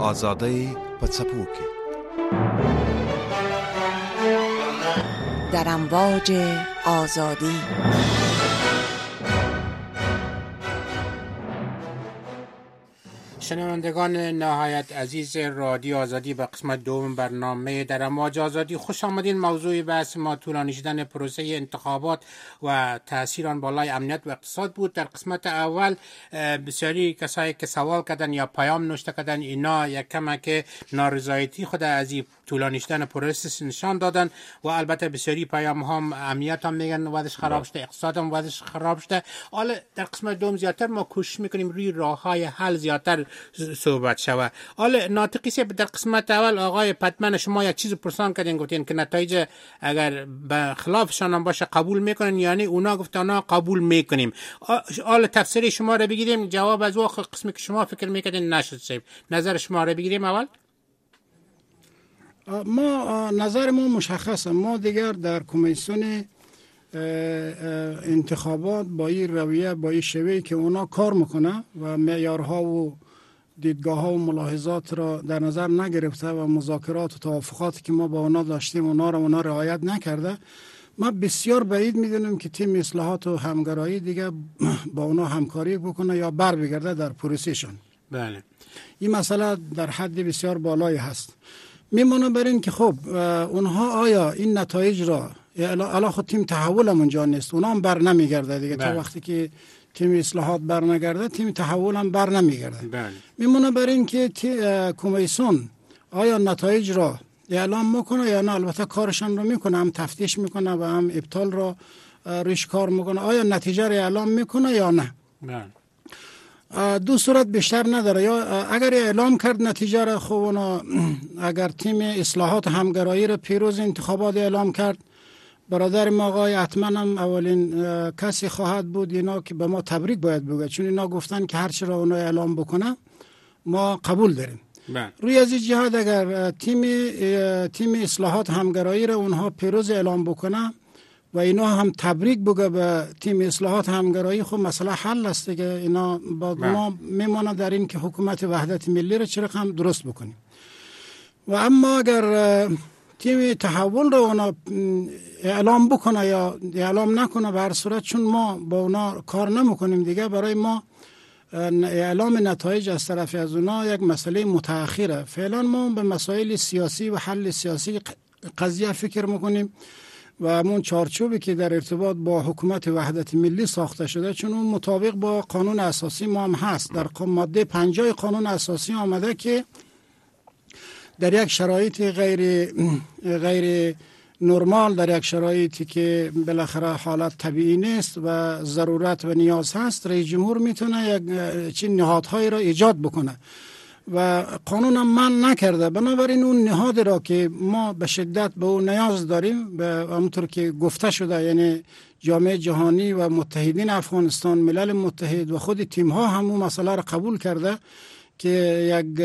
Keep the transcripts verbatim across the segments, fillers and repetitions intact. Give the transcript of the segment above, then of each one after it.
آزادی په څپو کې در امواج آزادی. شنوندگان نهایت عزیز رادیو آزادی، به قسمت دوم برنامه در امواج آزادی خوش آمدین. موضوع بحث ما طولانی شدن پروسه انتخابات و تاثیر آن بالای امنیت و اقتصاد بود. در قسمت اول بسیاری کسایی که سوال کردن یا پیام نوشته کردن، اینا یک کمک نارضایتی خود از این طولانی شدن پروسه نشان دادن و البته بسیاری پیام هم امنیت هم میگن وضعش خراب شده، اقتصاد هم وضعش خراب شده. حالا در قسمت دوم زیادتر ما کوشش میکنیم روی راههای حل زیادتر صحبت شود. حالا ناطقی سی در قسمت اول آقای پتمن شما یک چیز پرسان کردین، گفتین که نتایج اگر به خلافشان هم باشه قبول میکنن، یعنی اونا گفتن اونا قبول میکنیم. حالا تفسیر شما رو بگیریم، جواب از اون قسمی که شما فکر میکردین نشد. سیب نظر شما رو بگیریم. اول ما نظر ما مشخصه، ما دیگر در کمیسیون انتخابات با این رویه، با این شیوهی که اونا کار میکنه و معیارها و دیدگاه ها و ملاحظات را در نظر نگرفته و مذاکرات و توافقاتی که ما با اونا داشتیم اونا را اونا رعایت نکرده، ما بسیار بعید میدونیم که تیم اصلاحات و همگرایی دیگه با اونا همکاری بکنه یا بر بگرده در پروسهشون. بله، این مسئله در حد بسیار بالایی هست. میمونه بر این که خب اونها آیا این نتایج را الا خود تیم تحول هم اونجا نیست، اونا هم بر نمیگرده دیگه. تا وقتی که تیم اصلاحات بر نگرده تیم تحول هم بر نمیگرده. میمونه بر این که کمیسیون آیا نتایج را اعلام میکنه یا نه. البته کارشان رو میکنه، هم تفتیش میکنه و هم ابطال را روش کار میکنه. آیا نتیجه را اعلام میکنه یا نه. بله. دو صورت بیشتر نداره. یا اگر اعلام کرد نتیجه را، خب اگر تیم اصلاحات همگرایی را پیروز انتخابات اعلام کرد، برادر ما آقای اتمن هم اولین کسی خواهد بود اینا که به ما تبریک باید بگه، چون اینا گفتن که هر چی را اونا اعلام بکنه ما قبول داریم. بله. روی از این جهت اگر تیم تیم اصلاحات همگرایی را اونها پیروز اعلام بکنه و اینا هم تبریک بگه به تیم اصلاحات همگرایی، خب مسئله حل است که اینا با ما میمونه در این که حکومت وحدت ملی را چه رقم درست بکنیم. و اما اگر تیم تحول رو اونا اعلام بکنه یا اعلام نکنه، به هر صورت چون ما با اونا کار نمیکنیم دیگه، برای ما اعلام نتایج از طرف از اونا یک مسئله متأخره. فعلا ما به مسائل سیاسی و حل سیاسی قضیه فکر میکنیم و همون چارچوبی که در ارتباط با حکومت وحدت ملی ساخته شده، چون اون مطابق با قانون اساسی ما هم هست. در ماده پنجاه قانون اساسی آمده که در یک شرایط غیر غیر نرمال، در یک شرایطی که بالاخره حالت طبیعی نیست و ضرورت و نیاز هست، رئیس جمهور میتونه یک چین نهادهایی را ایجاد بکنه و قانون هم من نکرده. بنابراین اون نهاد را که ما به شدت به اون نیاز داریم، به همونطور که گفته شده، یعنی جامعه جهانی و متحدین افغانستان، ملل متحد و خود تیم ها هم اون مسئله را قبول کرده که یک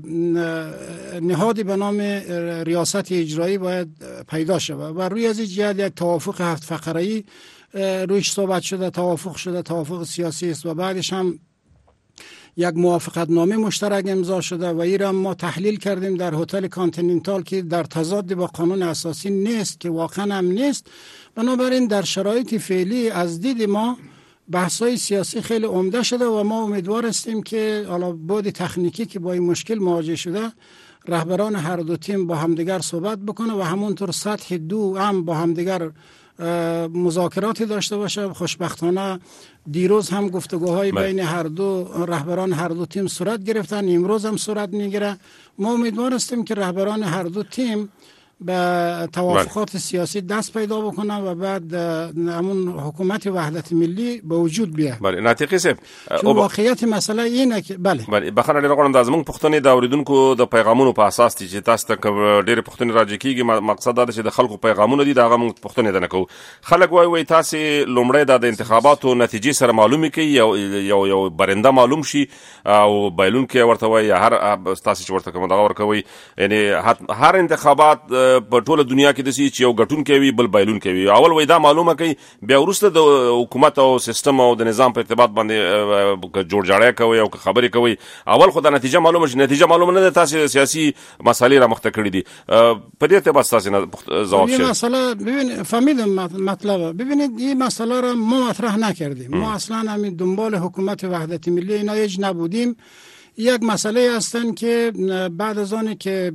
نهادی به نام ریاست اجرایی باید پیدا شود و روی از این جهت یک توافق هفت فقره‌ای رویش صحبت شده، توافق شده، توافق سیاسی است و بعدش هم یک موافقت نامه مشترک امضا شده و این را ما تحلیل کردیم در هتل کانتیننتال که در تضاد با قانون اساسی نیست، که واقعا هم نیست. بنابراین در شرایط فعلی از دید ما بحث‌های سیاسی خیلی عمده شده و ما امیدوار هستیم که حالا بعد تکنیکی که با این مشکل مواجه شده، رهبران هر دو تیم با همدیگر صحبت بکنه و همونطور سطح دو هم با همدیگر مذاکراتی داشته باشه. خوشبختانه دیروز هم گفتگوهای بین هر دو رهبران هر دو تیم صورت گرفتن، امروز هم صورت میگیره. ما امیدوار هستیم که رهبران هر دو تیم به توافقات سیاسی دست پیدا بکنه و بعد همون حکومت وحدت ملی به وجود بیاد. بله، ناطقي صاحب، چون واقعیت مسئله اینه که بله بله بخنه لري غواړم د زمونږ پښتنې د اوریدونکو د پیغامونو په اساس دي چې تاسو ته ډېر پښتنې راځي کیږي. مقصد دا چې د خلکو پیغامونه دي دا غو پښتنې د نه کو خلک وای وای تاسو لومړی د انتخاباتو نتیجې سره معلومي کوي، یو یو یو برنده معلوم شي او بایلون کې ورته وای هر تاسو چې ورته کوم دا ورکوي، یعنی هر انتخابات په ټوله دنیا کې د سي چې یو غټون کوي بل بایلون کوي. اول وای دا معلومه کوي بیا ورسته د حکومت او سیستم او د نظام په ارتباط باندې جوړ جاړی کوي او خبرې کوي. اول خو د نتیجه معلومه شي، نتیجه معلومه نه ده، تاسو سیاسي مسالې را مخته کړې دي. په دې ارتباط تاسو جواب شي. مثلا ببین فهمیدم مطلب. ببینید این مسئله را ما مطرح نکردیم. ما اصلا همین دنبال حکومت وحدت ملی اینا هیچ نبودیم. یک مسئله هستن که بعد از آنی که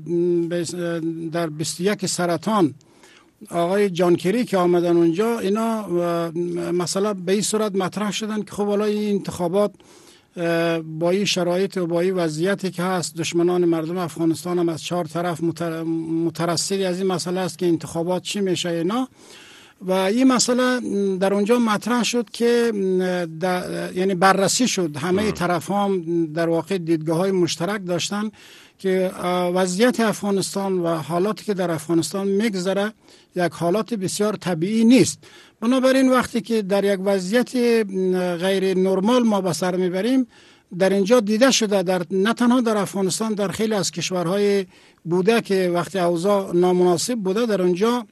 در بیست و یک سرطان آقای جان کری که آمدن اونجا، اینا مسئله به این صورت مطرح شدن که خب حالا این انتخابات با این شرایط و با این وضعیتی که هست، دشمنان مردم افغانستان هم از چهار طرف مترصدی از این مسئله است که انتخابات چی میشه اینا. و این مسئله در اونجا مطرح شد که یعنی بررسی شد، همه طرف هم در واقع دیدگاه های مشترک داشتن که وضعیت افغانستان و حالاتی که در افغانستان میگذره یک حالات بسیار طبیعی نیست. بنابراین وقتی که در یک وضعیت غیر نرمال ما به سر میبریم، در اینجا دیده شده در نه تنها در افغانستان، در خیلی از کشورهای بوده که وقتی اوضاع نامناسب بوده، در اونجا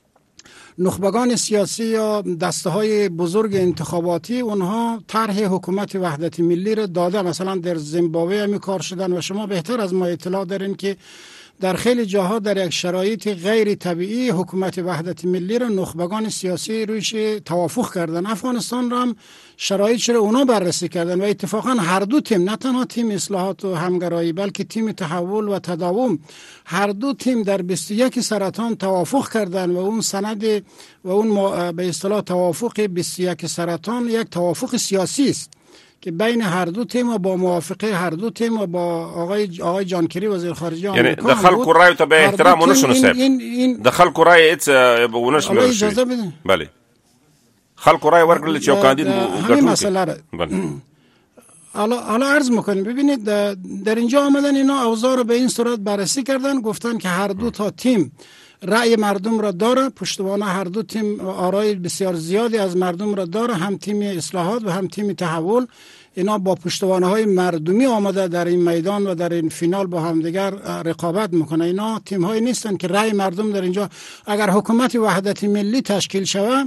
نخبگان سیاسی یا دسته های بزرگ انتخاباتی اونها طرح حکومت وحدت ملی را داده. مثلا در زیمبابوه همی کار شدن و شما بهتر از ما اطلاع دارین که در خیلی جاها در یک شرایط غیر طبیعی حکومت وحدت ملی را نخبگان سیاسی رویش توافق کردن. افغانستان را هم شرایطش را اونا بررسی کردن و اتفاقا هر دو تیم، نه تنها تیم اصلاحات و همگرایی بلکه تیم تحول و تداوم، هر دو تیم در بیست و یک سرطان توافق کردن و اون سند و اون به اصطلاح توافق بیست و یک سرطان یک توافق سیاسی است که بین هر دو تیم و با موافقه هر دو تیم و با آقای آقای جان کری وزیر خارجه آمریکا، یعنی دخل قرای ته به احترام ونشونه صاحب دخل قرای ایت ونشونه اجازه بده. بله خلق رای ورکړل چې یو کاندید همین مسئله را حالا حالا عرض میکنیم. ببینید در اینجا آمدن اینا اوضاع رو به این صورت بررسی کردن، گفتن که هر دو تا تیم رأی مردم را داره، پشتوانه هر دو تیم آرای بسیار زیادی از مردم را داره، هم تیم اصلاحات و هم تیم تحول. اینا با پشتوانه های مردمی آمده در این میدان و در این فینال با همدیگر رقابت میکنه. اینا تیم های نیستن که رأی مردم در اینجا، اگر حکومت وحدت ملی تشکیل شود،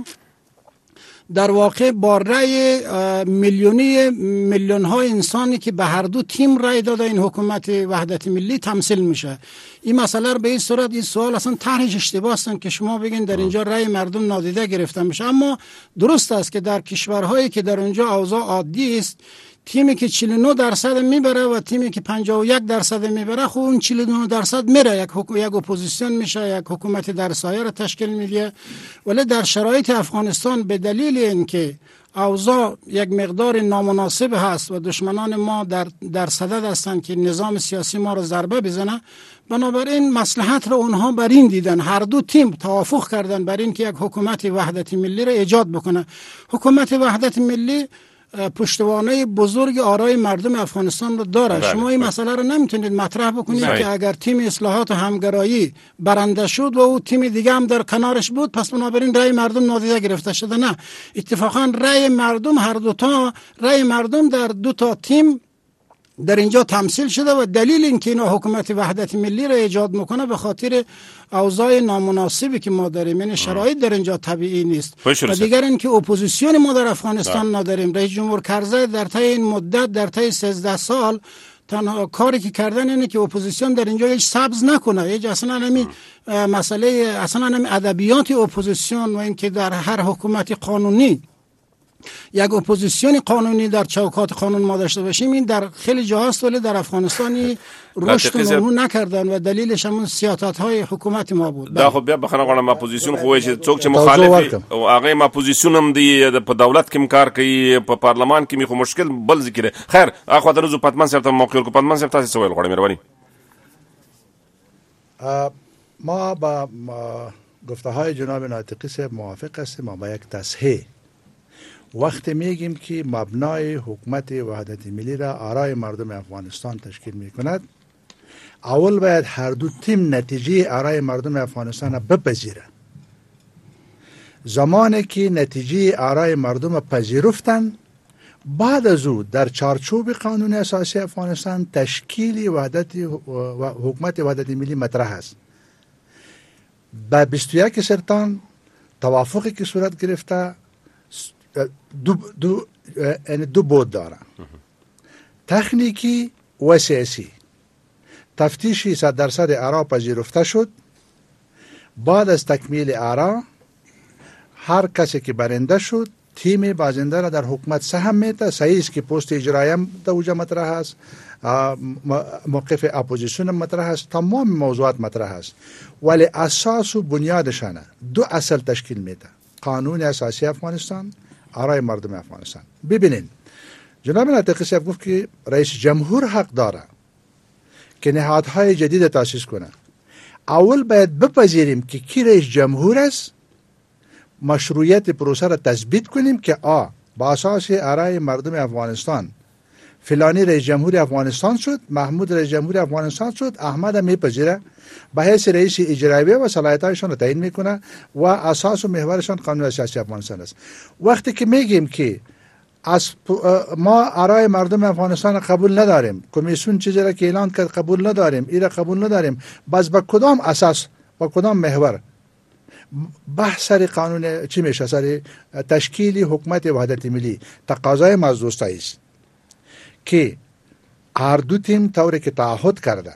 در واقع با رأی میلیونی میلیون ها انسانی که به هر دو تیم رأی داده این حکومت وحدت ملی تمثیل میشه. این مسئله رو به این صورت، این سوال اصلا طرحش اشتباه است که شما بگین در اینجا رأی مردم نادیده گرفته میشه. اما درست است که در کشورهایی که در اونجا اوضاع عادی است، تیمی که چهل و نه درصد میبره و تیمی که پنجاه و یک درصد میبره، خب اون چهل و نه درصد میره، یک حکومت یک اپوزیسیون میشه، یک حکومت در سایه را تشکیل میده. ولی در شرایط افغانستان به دلیل اینکه اوضاع یک مقدار نامناسب هست و دشمنان ما در در صدد هستند که نظام سیاسی ما را ضربه بزنه، بنابراین مصلحت را اونها بر این دیدن، هر دو تیم توافق کردن بر این که یک حکومت وحدت ملی را ایجاد بکنه. حکومت وحدت ملی پشتوانه بزرگ آرای مردم افغانستان رو داره. بله. شما این مسئله رو نمیتونید مطرح بکنید بله. که اگر تیم اصلاحات و همگرایی برنده شد و او تیم دیگه هم در کنارش بود، پس بنابراین رأی مردم نادیده گرفته شده. نه، اتفاقا رأی مردم، هر دو تا رأی مردم در دو تا تیم در اینجا تمثیل شده و دلیل اینکه اینا حکومت وحدت ملی را ایجاد میکنه به خاطر اوضاع نامناسبی که ما داریم، یعنی شرایط در اینجا طبیعی نیست. و دیگر اینکه اپوزیسیون ما در افغانستان نداریم. رئیس جمهور کرزی در طی این مدت، در طی سیزده سال، تنها کاری که کردن اینه که اپوزیسیون در اینجا هیچ سبز نکنه، هیچ اصلا نمی مسئله اصلا نمی ادبیات اپوزیسیون و اینکه در هر حکومت قانونی یک اپوزیسیون قانونی در چوکات قانون ما داشته باشیم، این در خیلی جاهاست ولی در افغانستانی رشد نمو نکردن و دلیلش همون سیاست‌های حکومت ما بود. دا خو بیا بخنه غواړم اپوزیسیون خو چې څوک چې مخالف او هغه اپوزیسیون هم دی په دولت کې کار کوي، په پارلمان کې خو مشکل بل ذکر. خیر اخو د روزو پتمن صاحب ته موقع ورکو. پتمن صاحب تاسو سوال غواړم مهرباني. ما با گفته‌های جناب ناطقی صاحب موافق هستیم. ما با یک تصحیح وقتی میگیم که مبنای حکومت وحدت ملی را آرای مردم افغانستان تشکیل میکند، اول باید هر دو تیم نتیجه آرای مردم افغانستان را بپذیرند. زمانی که نتیجه آرای مردم پذیرفتند، بعد از او در چارچوب قانون اساسی افغانستان تشکیل وحدت و حکومت وحدت ملی مطرح است. به بیست و یک سرطان توافقی که صورت گرفته دو دو یعنی دو بود داره، تکنیکی و سیاسی. تفتیشی صد درصد آرا پذیرفته شد. بعد از تکمیل آرا هر کسی که برنده شد تیم بازنده را در حکومت سهم میده. صحیح است که پست اجرایی در اوجا مطرح است، موقف اپوزیسیون مطرح است، تمام موضوعات مطرح است، ولی اساس و بنیادشانه دو اصل تشکیل میده: قانون اساسی افغانستان، آرای مردم افغانستان. ببینین جناب ناطقی صاحب گفت که رئیس جمهور حق داره که نهادهای جدید تاسیس کنه. اول باید بپذیریم که کی رئیس جمهور است، مشروعیت پروسه را تثبیت کنیم که آ با اساس آرای مردم افغانستان فلانی رئیس جمهور افغانستان شد، محمود رئیس جمهور افغانستان شد، احمد میپذیره به حیث رئیس اجرایی و صلاحیت‌هایشان را تعیین میکنه و اساس و محورشان قانون اساسی افغانستان است. وقتی که میگیم که از ما آرای مردم افغانستان قبول نداریم، کمیسیون چیزی را که اعلان کرد قبول نداریم، این را قبول نداریم، بس با کدام اساس با کدام محور بحث سر قانون چی میشه؟ سر تشکیل حکومت وحدت ملی. تقاضای ما از دوستایی است که هر دو تیم طوری که تعهد کرده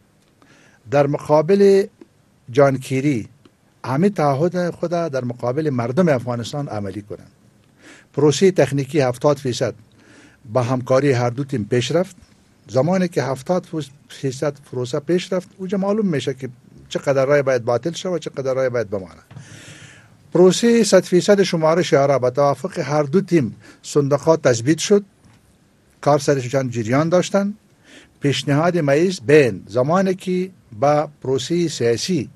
در مقابل جانکیری همه تعهد خود در مقابل مردم افغانستان عملی کنند. پروسه تکنیکی هفتاد فیصد با همکاری هر دو تیم پیش رفت. زمانی که هفتاد فیصد پروسه پیش رفت اونجا معلوم میشه که چقدر رای باید باطل شد و چقدر رای باید بمانه. پروسه صد فیصد شمارش آرا با توافق هر دو تیم صندوقات تثبیت شد. کار سرشان جریان داشتن. پیشنهاد مئیس بین زمانی که با پروسه سیاسی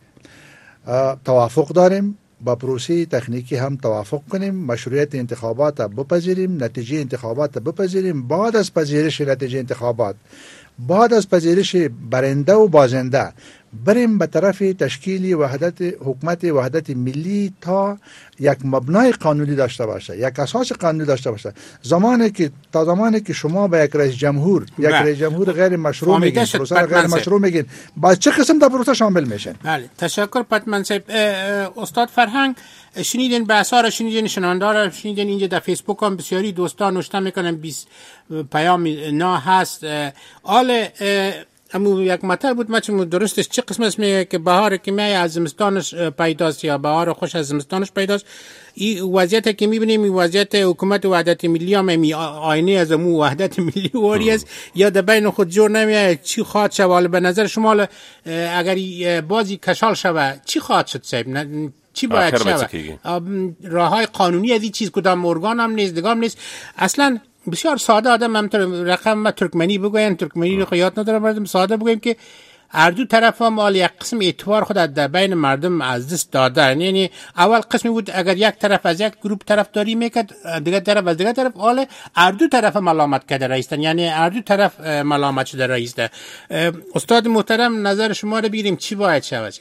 توافق داریم با پروسه تکنیکی هم توافق کنیم، مشروعیت انتخابات بپذیریم، نتیجه انتخابات بپذیریم. بعد از پذیرش نتیجه انتخابات، بعد از پذیرش برنده و بازنده، بریم به طرف تشکیل وحدت حکومت وحدت ملی تا یک مبنای قانونی داشته باشه، یک اساس قانونی داشته باشه. زمانی که تا زمانی که شما به یک رئیس جمهور یک رئیس جمهور غیر مشروع میگین، پروسه غیر مشروع میگین، با چه قسم در پروسه شامل میشن؟ بله، تشکر پتمن صاحب. استاد فرهنگ، شنیدین بحثا را، شنیدین شنونده را شنیدین. اینجا در فیسبوک هم بسیاری دوستان نوشته میکنن، بیست پیام نا هست. آل امو یک مطلب بود، من درستش چه قسم است میگه که بهار که میای از زمستانش پیداست یا بهار خوش از زمستانش پیداست. این وضعیت که میبینیم، این وضعیت حکومت وحدت ملی هم می آینه از امو وحدت ملی واری است یا در بین خود جور نمیاد. چی خواهد شود به نظر شما؟ اگر بازی کشال شود چی خواهد شد صاحب؟ چی باید شود؟ راه های قانونی از این چیز کدام ارگان هم نیست، دگام نیست. اصلا بسیار ساده آدم هم رقم ما ترکمنی بگوین، ترکمنی رو خیاط نداره، مردم ساده بگویم که هر دو طرف هم مال یک قسم اعتبار خود در بین مردم از دست داده. یعنی اول قسمی بود اگر یک طرف از یک گروه طرفداری میکرد، دیگه طرف از دیگه طرف، حالا هر دو طرف ملامت کرده رئیسن، یعنی هر دو طرف ملامت شده رئیس ده. استاد محترم، نظر شما رو بگیریم چی باید شود؟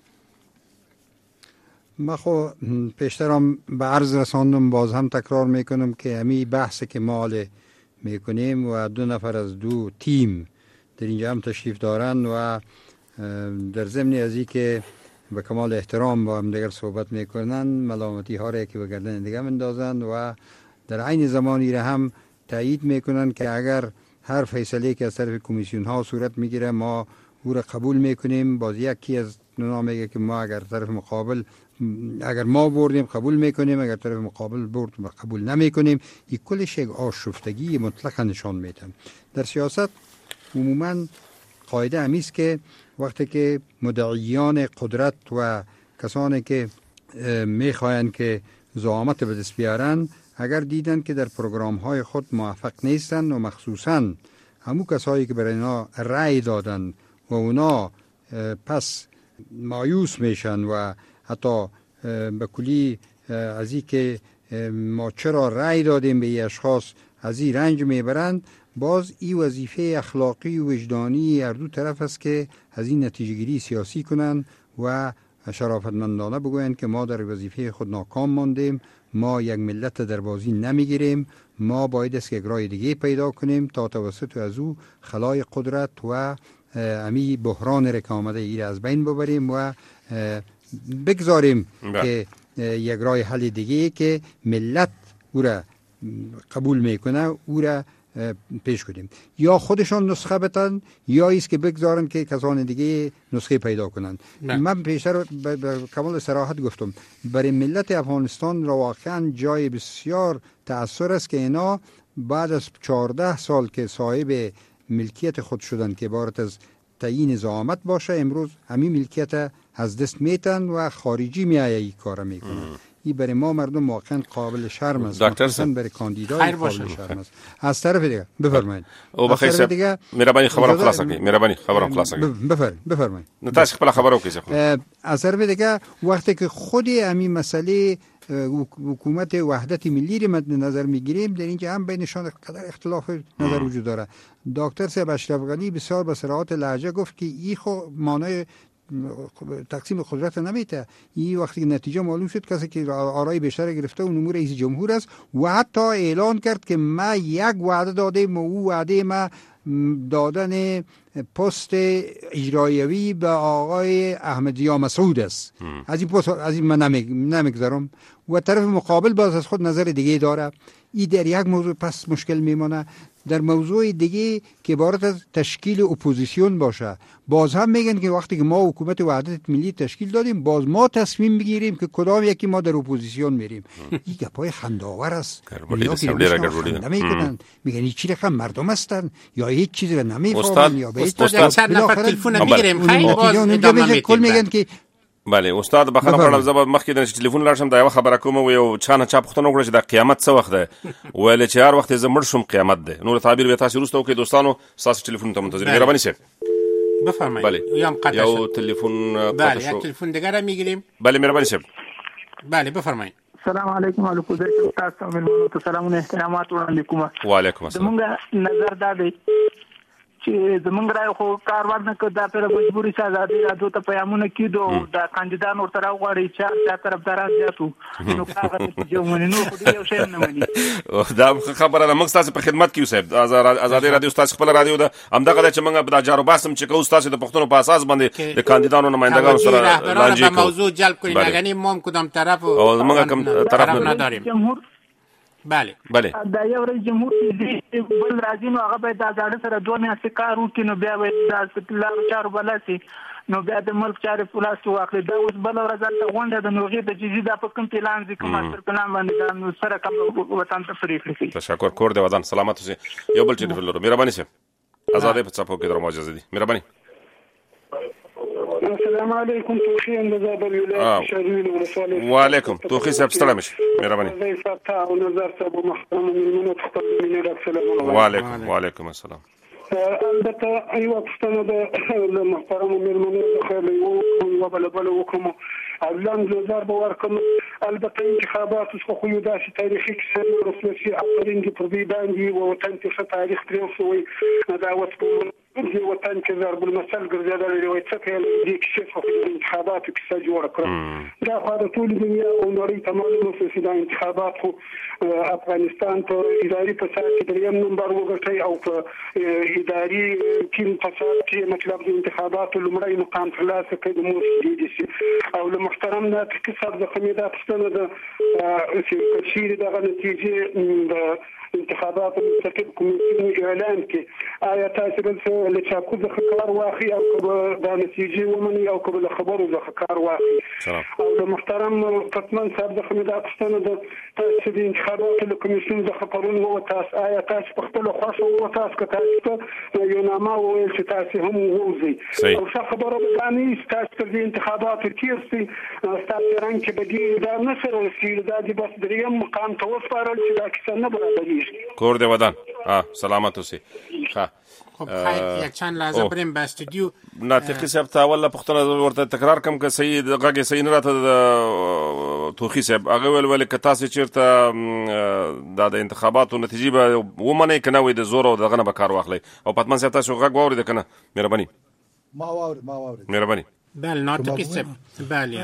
ما خو پیشترم به عرض رساندم، باز هم تکرار میکنم که همی بحث که مال میکنیم و دو نفر از دو تیم در اینجا هم تشریف دارن و در ضمن از این که به کمال احترام با هم دیگر صحبت میکنن، ملامتی ها را که به گردن دیگه مندازن و در عین زمانی را هم تایید میکنن که اگر هر فیصله که از طرف کمیسیون ها صورت میگیره ما او را قبول میکنیم. باز یکی از اونا میگه که ما اگر طرف مقابل اگر ما بردیم قبول میکنیم، اگر طرف مقابل برد قبول نمیکنیم. این کلش یک آشفتگی مطلقا نشان میده. در سیاست عموما قاعده همیست که وقتی که مدعیان قدرت و کسانی که میخواین که زعامت به دست بیارن اگر دیدن که در پروگرام های خود موفق نیستن و مخصوصا همون کسایی که برای اینا رأی دادن و اونا پس مایوس میشن و حتی به کلی از این که ما چرا رأی دادیم به این اشخاص از این رنج میبرند، باز این وظیفه اخلاقی و وجدانی هر دو طرف است که از این نتیجه گیری سیاسی کنن و شرافتمندانه بگویند که ما در وظیفه خود ناکام ماندیم، ما یک ملت در بازی نمیگیریم، ما باید است که یک راه دیگه پیدا کنیم تا توسط از او خلای قدرت و امی بحران را که آمده ای از بین ببریم و بگذاریم که یک راه حل دیگه که ملت او را قبول میکنه او را پیش کنیم، یا خودشان نسخه بتن یا ایست که بگذارن که کسان دیگه نسخه پیدا کنن. من پیشتر به کمال صراحت گفتم برای ملت افغانستان را واقعا جای بسیار تأثیر است که اینا بعد از چهارده سال که صاحب ملکیت خود شدن که عبارت از تعیین زعامت باشه، امروز همین ملکیت از دست میتن و خارجی میایه این کار میکنن. این برای ما مردم واقعا قابل شرم است، مخصوصا برای کاندیدای قابل شرم است. از طرف دیگه بفرمایید. او بخیر دیگه مهربانی خبرم خلاص کړئ. مهربانی خبرم خلاص کړئ. بفرمایید بفرمایید. نو تاسو خپل خبرو کې از طرف دیگه وقتی که خود همین مسئله حکومت وحدت ملی را مد نظر میگیریم، در اینجا هم بینشان قدر اختلاف نظر وجود داره. دکتر صاحب اشرف غنی بسیار به صراحت لهجه گفت که این خو معنای تقسیم قدرت نمیته. این وقتی که نتیجه معلوم شد کسی که آرای بیشتر گرفته اون امور رئیس جمهور است و حتی اعلان کرد که ما یک وعده دادیم و او وعده ما دادن پست اجرایوی به آقای احمدضیا مسعود است. از این پست از این من نمیگذارم و طرف مقابل باز از خود نظر دیگه داره. این در یک موضوع پس مشکل میمونه. در موضوع دیگه که عبارت از تشکیل اپوزیسیون باشه، باز هم میگن که وقتی که ما حکومت وحدت ملی تشکیل دادیم باز ما تصمیم بگیریم که کدام یکی ما در اپوزیسیون میریم. این گپای خنده‌آور است. نمیگن میگن این چی رقم مردم هستن یا هیچ چیزی رو نمیفهمن یا به استاد چند نفر تلفن میگیریم خیلی باز ادامه کل میگن که بله استاد بخنه خپل زبر مخکې د ټلیفون لارشم دا یو خبره کوم و یو چانه چا پختنه وکړه چې د قیامت څه وخت ده ویل چې هر وخت زمړ شوم قیامت ده. نور تعبیر به تاسو روسته وکړئ دوستانو، تاسو ټلیفون ته منتظر مهرباني شه. بفرمایید. بله یام قطع شد. یو ټلیفون بله یک تلفن دیگه را میگیریم. بله مهرباني شه. بله بفرمایید. السلام علیکم علیکم تاسو ملمنو ته سلامونه احترامات وړاندې کوم. وعلیکم السلام. زمونږ نظر دا دی چې زمونږ راي خو کاروان نه کدا پر مجبوري آزادي راځو ته پیغامونه کیدو دا کاندیدان ورته راغواړي چې دا طرفداران زیاتو نو هغه چې مونږ نو خو یو شی نه مني. دا خبره ده. موږ تاسو په خدمت کې صاحب آزادي رادیو تاسو خپل رادیو ده همدغه چې موږ د جارو باسم چې کوو تاسو د پښتون په اساس باندې د کاندیدانو نمائندگانو سره لانجې کوو. موضوع جلب کړئ نه غني مم کدام طرف او موږ کوم طرف نه داریم. جمهور بله بله دا یو رئیس جمهور دی بل راځي نو هغه به د ځاړه سره دوه میاشتې کار وکړي نو بیا به د لارو چارو بلاسي نو بیا د ملک چارې پلاس واخلي. دا اوس بل ورځ ته غونډه د نوغې د جزي د په کوم پلان ځکه ماستر پلان باندې نو سره کوم وطن ته فریق لري. تشکر کور دی وطن سلامت اوسئ. یو بل ټلیفون لرو مهرباني شه. آزادې په صفو کې درمو اجازه دي مهرباني. السلام علیکم توخی اندازه ولایت شهرین ولسوالی. وعلیکم توخی صاحب ستړی مشه مهرباني. زه فتح او نظر صاحب محترم ملمنو خپل مینه راځم. وعلیکم وعلیکم السلام. البته ایو پښتنه د محترم ملمنو خیر یو بل بل وکم اعلان نظر باور کوم. البته انتخابات خو یو داسې تاریخي کیسه رسمي اپرین کې پر دې باندې او وطن کې تاریخ پرې دا وڅ دې وطن کې ضرب المثل ګرځیدل دی وای څه کوي دې کې څه انتخابات کې څه جوړ کړو دا خو د ټول دنیا او نړۍ تمامه چې دا انتخابات خو افغانستان په اداري فساد کې دریم نمبر وګټي او په اداري کې فساد کې مطلب د انتخابات لومړی مقام خلاص کړي د مو دي او له محترم ناطق صاحب د خمیدات ستنه د چې شیر دغه نتیجې د انتخابات مستقل کمیسیون اعلان کې آیا تاسو له چاکو د خکار واخی او د نتیجې ومني او کله خبرو د خکار واخی او د محترم فتمن صاحب د خمیدات ستنه د تاسو د انتخابات له کمیسیون د خبرون او تاسو آیا تاسو په خپل خوښه او تاسو که تاسو یو نامه ویل چې تاسو هم ووزي او څه خبره به نه تاسو د انتخابات کیسي تاسو رنګ کې بدی دا نه سره وسیل دا د بس دریم مقام ته وسپارل چې دا کیسه نه برابرېږي. کور دی ودان ها سلامت اوسئ. ښه خب خیر یک چند لحظه بریم به استودیو. ناطقي صاحب ته اول پښتنه ورته تکرار کوم که صحیح غږ صحیح نه راته د توخي صاحب هغه ول ول که تاسو چیرته د انتخاباتو نتیجې به ومنئ که نه وي د زور او دغه نه به کار واخلئ او پتمن صاحب تاسو غږ واورید که نه مهرباني. ما واورید ما واورید مهرباني. بله ناطقي صاحب بله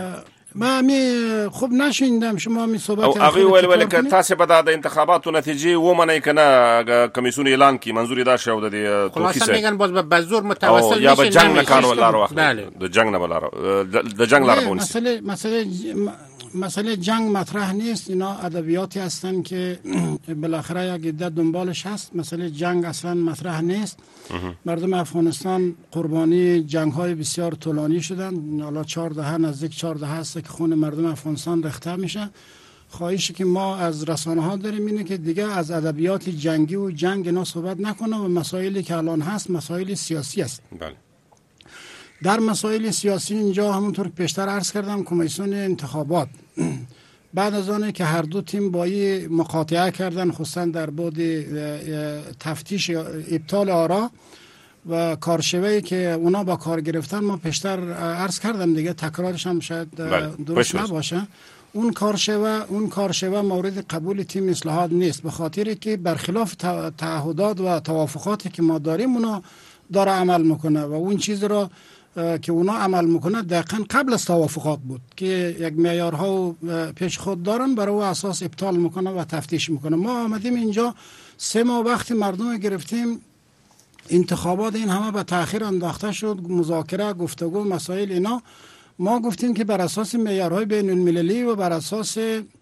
ما می خوب نشیندم شما می صحبت او هغه ویل ویل ک تاسو به د انتخاباتو نتیجې ومنئ کنه کمیسیون اعلان کی منظوري دا شو د خلاصه میگن باز به زور متوسل میشه یا به جنگ نه کار ولار وخت بله د جنگ نه ولار د جنگ لار بونس مسئله مسئله مسئله جنگ مطرح نیست. اینا ادبیاتی هستن که بالاخره یک عده دنبالش هست. مسئله جنگ اصلا مطرح نیست. مردم افغانستان قربانی جنگ های بسیار طولانی شدن. حالا چهار دهه نزدیک چهار دهه هست که خون مردم افغانستان ریخته میشه. خواهشی که ما از رسانه ها داریم اینه که دیگه از ادبیات جنگی و جنگ اینا صحبت نکنه و مسائلی که الان هست مسائل سیاسی است. بله. در مسائل سیاسی اینجا همونطور که پیشتر عرض کردم کمیسیون انتخابات بعد از آنه که هر دو تیم با این مقاطعه کردن خصوصا در بعد تفتیش ابطال آرا و کارشوهی که اونا با کار گرفتن ما پیشتر عرض کردم دیگه تکرارش هم شاید درست نباشه. اون کارشوه اون کارشوه مورد قبول تیم اصلاحات نیست به خاطری که برخلاف تعهدات و توافقاتی که ما داریم اونا داره عمل میکنه و اون چیز را که اونا عمل میکنه دقیقاً قبل از توافقات بود که یک معیارها پیش خود دارن برای او اساس ابطال میکنه و تفتیش میکنه. ما آمدیم اینجا سه ماه وقت مردم گرفتیم انتخابات این همه به تأخیر انداخته شد مذاکره گفتگو مسائل اینا ما گفتیم که بر اساس معیارهای بین المللی و بر اساس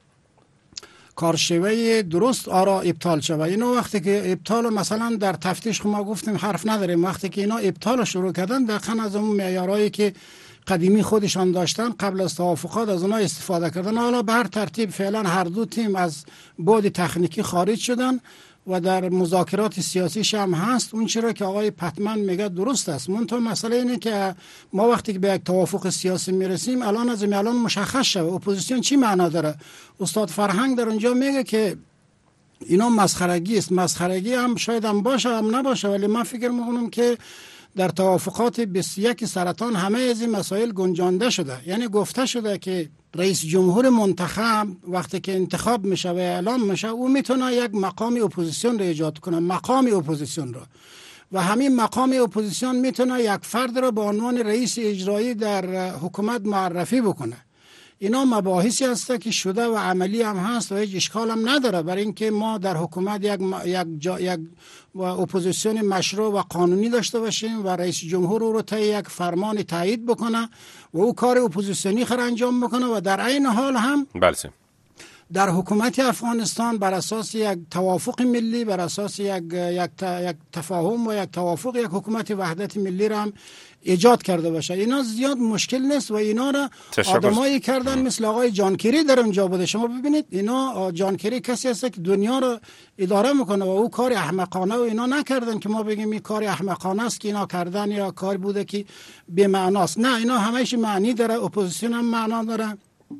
کارشوه درست آرا ابطال شود. اینا وقتی که ابطال مثلا در تفتیش ما گفتیم حرف نداریم وقتی که اینا ابطال شروع کردن دقیقاً از اون معیارهایی که قدیمی خودشان داشتن قبل از توافقات از اونها استفاده کردن. حالا به هر ترتیب فعلا هر دو تیم از بعد تکنیکی خارج شدن و در مذاکرات سیاسیش هم هست. اون چرا که آقای پتمن میگه درست است. منتها مسئله اینه که ما وقتی که به یک توافق سیاسی میرسیم الان از الان مشخص شده اپوزیسیون چی معنا داره. استاد فرهنگ در اونجا میگه که اینا مسخرگی است. مسخرگی هم شاید هم باشه هم نباشه ولی من فکر میکنم که در توافقات بیست و یک سرطان همه از این مسائل گنجانده شده. یعنی گفته شده که رئیس جمهور منتخب وقتی که انتخاب میشه و اعلام میشه او میتونه یک مقام اپوزیسیون را ایجاد کنه مقام اپوزیسیون را و همین مقام اپوزیسیون میتونه یک فرد را به عنوان رئیس اجرایی در حکومت معرفی بکنه. اینا مباحثی هست که شده و عملی هم هست و هیچ اشکال هم نداره برای اینکه ما در حکومت یک یک جا یک و اپوزیسیون مشروع و قانونی داشته باشیم و رئیس جمهور او رو تا یک فرمان تایید بکنه و او کار اپوزیسیونی خر انجام بکنه و در عین حال هم بله در حکومت افغانستان بر اساس یک توافق ملی بر اساس یک یک یک تفاهم و یک توافق یک حکومت وحدت ملی را هم ایجاد کرده باشه. اینا زیاد مشکل نیست و اینا را آدمایی کردن مثل آقای جان کری در اونجا بوده. شما ببینید اینا جان کری کسی هست که دنیا رو اداره میکنه و او کار احمقانه و اینا نکردن که ما بگیم این کار احمقانه است که اینا کردن یا کار بوده که بی معناست. نه اینا همه‌اش معنی داره. اپوزیسیون هم معنا داره.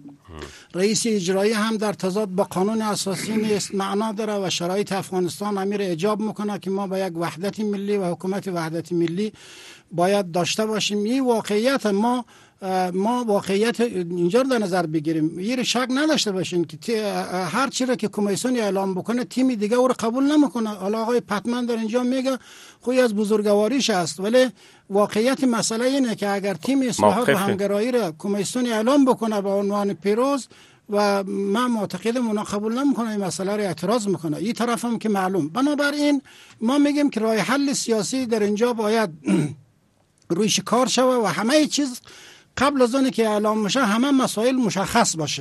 رئیس اجرایی هم در تضاد با قانون اساسی نیست معنا داره و شرایط افغانستان امیر ایجاب میکنه که ما با یک وحدت ملی و حکومت وحدت ملی باید داشته باشیم. این واقعیت ما ما واقعیت اینجا در نظر بگیریم. یه شک نداشته باشین که هر چیزی که کمیسیون اعلام بکنه تیم دیگه او رو قبول نمیکنه. حالا آقای پتمن در اینجا میگه خوی از بزرگواریش است ولی واقعیت مسئله اینه که اگر تیم اصلاحات و همگرایی را کمیسیون اعلام بکنه به عنوان پیروز و من معتقدم اونا قبول نمیکنه این مسئله را اعتراض میکنه. این طرف هم که معلوم. بنابراین ما میگیم که راه حل سیاسی در اینجا باید روی کار شود و همه چیز قبل از آن که اعلام میشه همه مسائل مشخص باشه.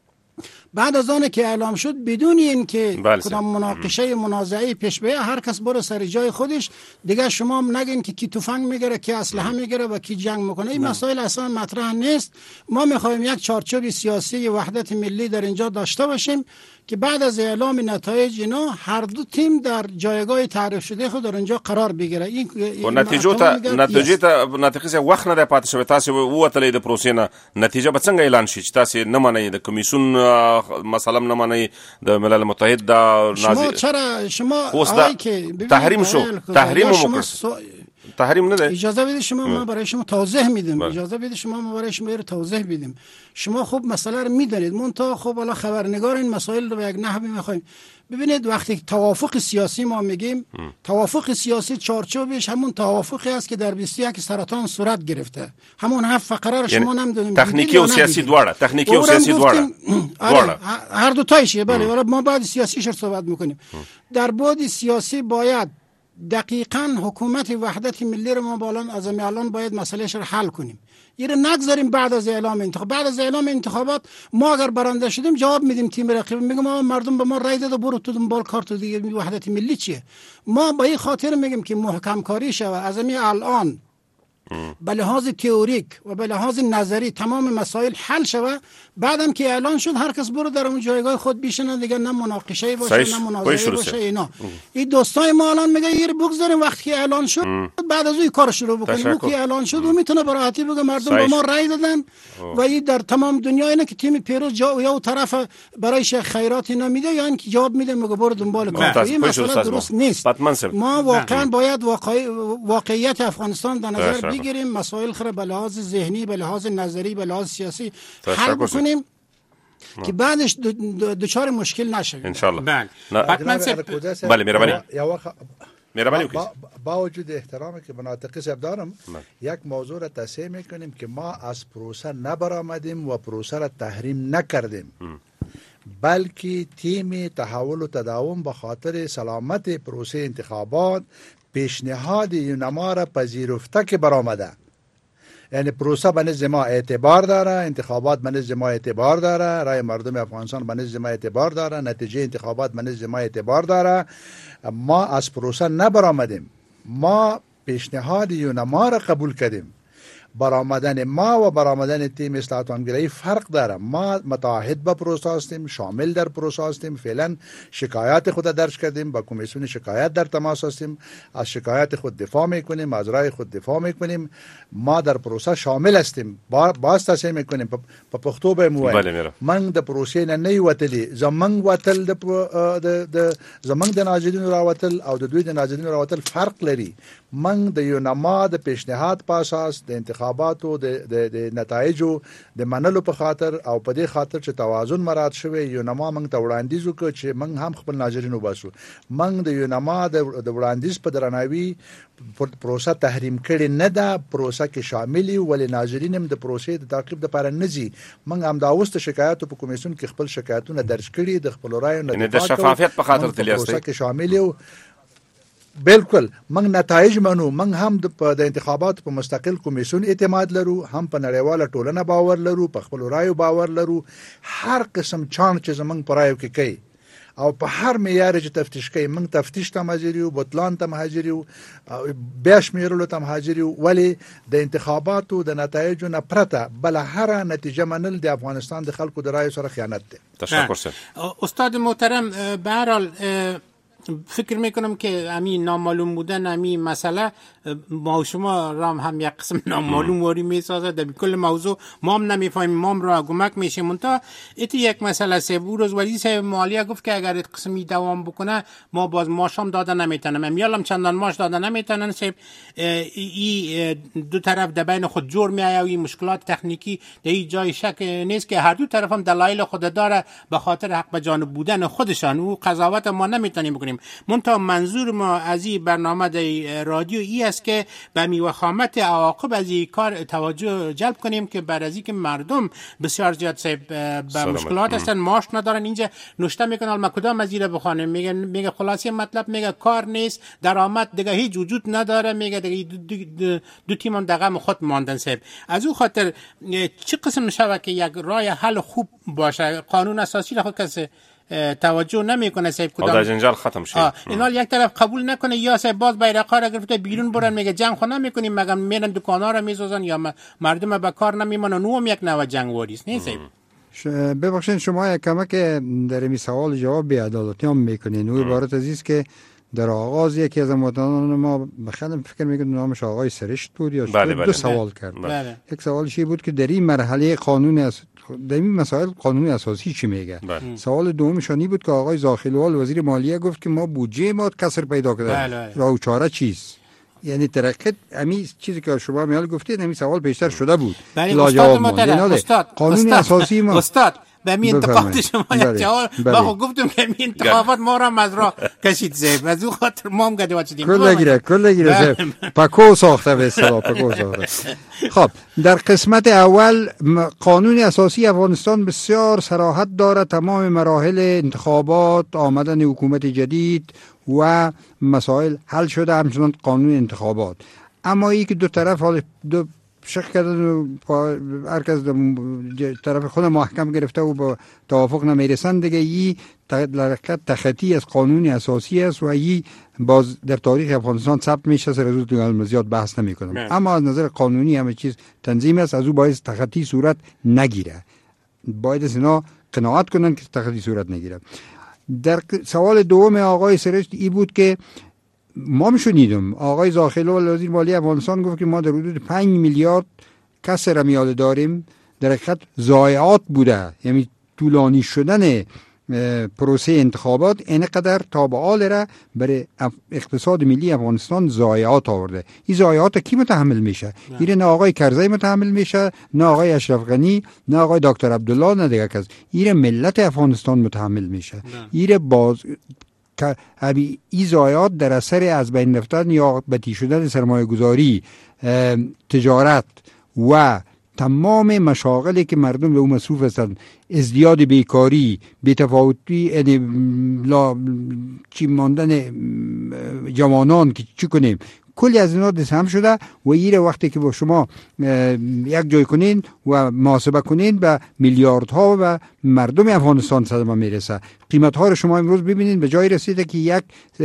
بعد از آن که اعلام شد بدون این که کدام مناقشه منازعه پیش بیاد هر کس بره سر جای خودش دیگه شما هم نگین که کی تفنگ میگیره کی اسلحه میگیره و کی جنگ میکنه. این مسائل اصلا مطرح نیست. ما میخوایم یک چارچوب سیاسی وحدت ملی در اینجا داشته باشیم که بعد از اعلام نتایج اینا هر دو تیم در جایگاه تعریف شده خود در اینجا قرار بگیره. این و نتیجه ته نتیجه ته نتیجه وخت نه پاتې شوی تاسو ووتلې د پروسې نه نتیجه به څنګه اعلان شي چې تاسو نه منئ د کمیسیون مثلا نه منئ د ملل متحد دا شما چرا شما آی که تحریم شو تحریم وکړ تحریم نده. اجازه بدید شما ما برای شما توضیح میدیم. اجازه بدید شما ما برای شما توضیح بدیم. شما خوب مسئله رو میدونید، منتها خب حالا خبرنگار این مسائل رو به یک نحوی میخوایم. ببینید وقتی توافق سیاسی ما میگیم، توافق سیاسی چارچوبش همون توافقی است که در بیست و یک سرطان صورت گرفته. همون هفت فقره رو شما نمیدونیم تکنیکی و سیاسی دواړه، تکنیکی و سیاسی دواړه. هر دو تایشه. بله، ولی ما بعد سیاسیش رو صحبت میکنیم. در بعد سیاسی باید دقیقاً حکومت وحدت ملی رو ما بالان از الان باید مسئلهش رو حل کنیم. یه نگذاریم بعد از اعلام انتخاب. بعد از اعلام انتخابات ما اگر برنده شدیم جواب میدیم تیم رقیب، میگم ما مردم به ما رای داد برو تو دنبال کارت دیگه. وحدت ملی چیه؟ ما با این خاطر میگیم که محکم کاری شود از همین الان به لحاظ تئوریک و به لحاظ نظری تمام مسائل حل شود. بعدم که اعلان شد هر کس برو در اون جایگاه خود بشینه دیگه، نه مناقشه باشه نه مناظره باشه. اینا این دوستای ما الان میگه یه بگذاریم وقتی که اعلان شد ام. بعد از اون کار شروع بکنیم. اون که اعلان شد اون میتونه به راحتی بگه مردم به ما رأی دادن و این در تمام دنیا اینه که تیم پیروز جا یا طرف برای شیخ خیرات اینا میده یا اینکه جواب میده میگه برو دنبال کار. این مسئله درست نیست. ما واقعا باید واقعیت افغانستان در نظر بگیریم، مسائل خره به لحاظ ذهنی، به لحاظ نظری، به لحاظ سیاسی حل بکنیم که بعدش دچار مشکل نشویم ان شاء الله. بله بله مهربانی مهربانی با وجود احترامی که به ناطق صاحب دارم، یک موضوع را تصحیح میکنیم که ما از پروسه نبرآمدیم و پروسه را تحریم نکردیم، بلکه تیم تحول و تداوم به خاطر سلامت پروسه انتخابات پیشنهاد یونما را پذیرفته که برآمده. یعنی پروسه به نزد ما اعتبار داره، انتخابات به نزد ما اعتبار داره، رای مردم افغانستان به نزد ما اعتبار داره، نتیجه انتخابات به نزد ما اعتبار داره. ما از پروسه نبرآمدیم، ما پیشنهاد یونما را قبول کردیم. برآمدن ما و برآمدن تیم اصلاحات و همگرایی فرق داره. ما متعهد به پروسه هستیم، شامل در پروسه هستیم. فعلا شکایات خود درج کردیم، با کمیسیون شکایت در تماس هستیم، از شکایات خود دفاع میکنیم، از رای خود دفاع میکنیم. ما در پروسه شامل هستیم. باز تصحیح میکنیم په پښتو به مو من د پروسې نه نه وتلی، زمنګ وتل د زمنګ د ناظرینو راوتل او د دوی د ناظرینو راوتل فرق لري. من د یونما د پیشنهاد په اساس د انتخاباتو د نتایجو د منلو په خاطر او په دې خاطر چې توازن مراد شوی یونما موږ ته وړاندیز وکړ چې موږ هم خپل ناظرین وباسو. موږ د یونما د وړاندیز په درناوي پروسه تحریم کړي نه ده، پروسه کې شامل ولې ناظرین هم د پروسې د تعقیب لپاره نزي. موږ هم دا اوس شکایاتو په کمیسیون کې خپل شکایتونه درج کړي د خپل رایو نه د شفافیت په خاطر تلیاستي پروسه کې شامل یو. بالکل موږ نتایج منو، موږ هم د انتخابات په مستقل کمیسیون اعتماد لرو، هم په نړیواله ټولنه باور لرو، په خپل رایو باور لرو. هر قسم چان چې زمونږ په رایو کې کوي او په هر معیار چې تفتیش کوي، موږ تفتیش ته حاضر یو، بطلان ته حاضر یو، بیا شمیرلو ته حاضر یو. ولی د انتخاباتو د نتایجو نه پرته بل هر نتیجه منل د افغانستان د خلکو د رایو سره خیانت ده. تشکر سر استاد محترم. به هر حال فکر میکنم که همین نامعلوم بودن همین مسئله ما و شما رام هم یک قسم نامعلوم واری میسازه. در کل موضوع ما هم نمیفهمیم، ما هم را گمک میشیم. منتها ایتی یک مسئله سه روز وزیر صاحب مالیه گفت که اگر این قسمی دوام بکنه ما باز ماش هم داده نمیتونم، امیالم چندان ماش داده نمیتونن. صاحب ای دو طرف در بین خود جور میآید و این مشکلات تکنیکی در این جای شک نیست که هر دو طرف هم دلایل خود داره به خاطر حق به جانب بودن خودشان و قضاوت ما نمیتونیم بکنیم. منتها منظور ما از این برنامه در رادیو ای است که به میوخامت عواقب از این کار توجه جلب کنیم که بعد از اینکه مردم بسیار زیاد به مشکلات هستن، معاش ندارن، اینجا نوشته میکنن ما کدام از این بخوانیم، میگه میگه خلاصه مطلب میگه کار نیست، درآمد دیگه هیچ وجود نداره، میگه دیگه دو, دو, دو تیم دغه خود ماندن. صاحب از اون خاطر چه قسم میشه که یک راه حل خوب باشه؟ قانون اساسی را خود کسی توجه نمیکنه صاحب کدام در جنجال ختم شه. اینا یک طرف قبول نکنه یا صاحب باز بیرقا را گرفته بیرون برن، میگه جنگ خو نمیکنیم، مگم میرن دکانا را میسازن یا مردم به کار نمیمونن. اونم یک نوع جنگ واریست نیست صاحب. ببخشید شما یک کمک در این سوال جواب بی عدالتی هم میکنین. او عبارت عزیز که در آغاز یکی از هموطنان ما بخیالم فکر میکنم نامش آقای سرشت بود یا بله بله دو سوال کرد. بله. یک سوالش بود که در این مرحله قانون از در این مسائل قانون اساسی چی میگه؟ بله. سوال دومشانی بود که آقای زاخیلوال وزیر مالیه گفت که ما بودجه ما کسر پیدا کرده. بله بله. راه و چاره چیست؟ یعنی ترقیت امی چیزی که شما میال گفتید همین سوال بیشتر شده بود. بله استاد محترم، استاد قانون اساسی ما استاد به می انتخابات شما یک جواب ما گفتم که می انتخابات ما را از راه کشید زیب از او خاطر ما هم گده وچدیم کل گیره کل گیره پکو ساخته به اصطلاح پکو ساخته. خب در قسمت اول قانون اساسی افغانستان بسیار صراحت دارد، تمام مراحل انتخابات، آمدن حکومت جدید و مسائل حل شده، همچنان قانون انتخابات. اما ای که دو طرف حال دو شک کردن و هر کس طرف خود محکم گرفته و با توافق نمیرسند دیگه، ای لرکت تخطی از قانون اساسی است و ای باز در تاریخ افغانستان ثبت میشه. سر از او زیاد بحث نمی کنم، اما از نظر قانونی همه چیز تنظیم است، از او باید تخطی صورت نگیره، باید از اینا قناعت کنن که تخطی صورت نگیره. در سوال دوم آقای سرشت ای بود که ما میشنیدم آقای زاخیلو وزیر مالی افغانستان گفت که ما در حدود پنج میلیارد کسر میاده داریم، در حقیقت ضایعات بوده، یعنی طولانی شدن پروسه انتخابات اینقدر تابعات را برای اقتصاد ملی افغانستان ضایعات آورده. این ضایعات کی متحمل میشه؟ این نه آقای کرزی متحمل میشه، نه آقای اشرف غنی، نه آقای دکتر عبدالله، نه دیگه کس. این ملت افغانستان متحمل میشه. این باز که ابی این ضایعات در اثر از بین رفتن یا بتی شدن سرمایه گذاری، تجارت و تمام مشاغلی که مردم به اون مصروف هستند، ازدیاد بیکاری، بی‌تفاوتی، یعنی چی ماندن جوانان که چی کنیم، کلی از اینا دست هم شده و ایره وقتی که با شما یک جای کنین و محاسبه کنین به میلیاردها و مردم افغانستان صدمه میرسه. قیمت ها رو شما امروز ببینین به جای رسیده که یک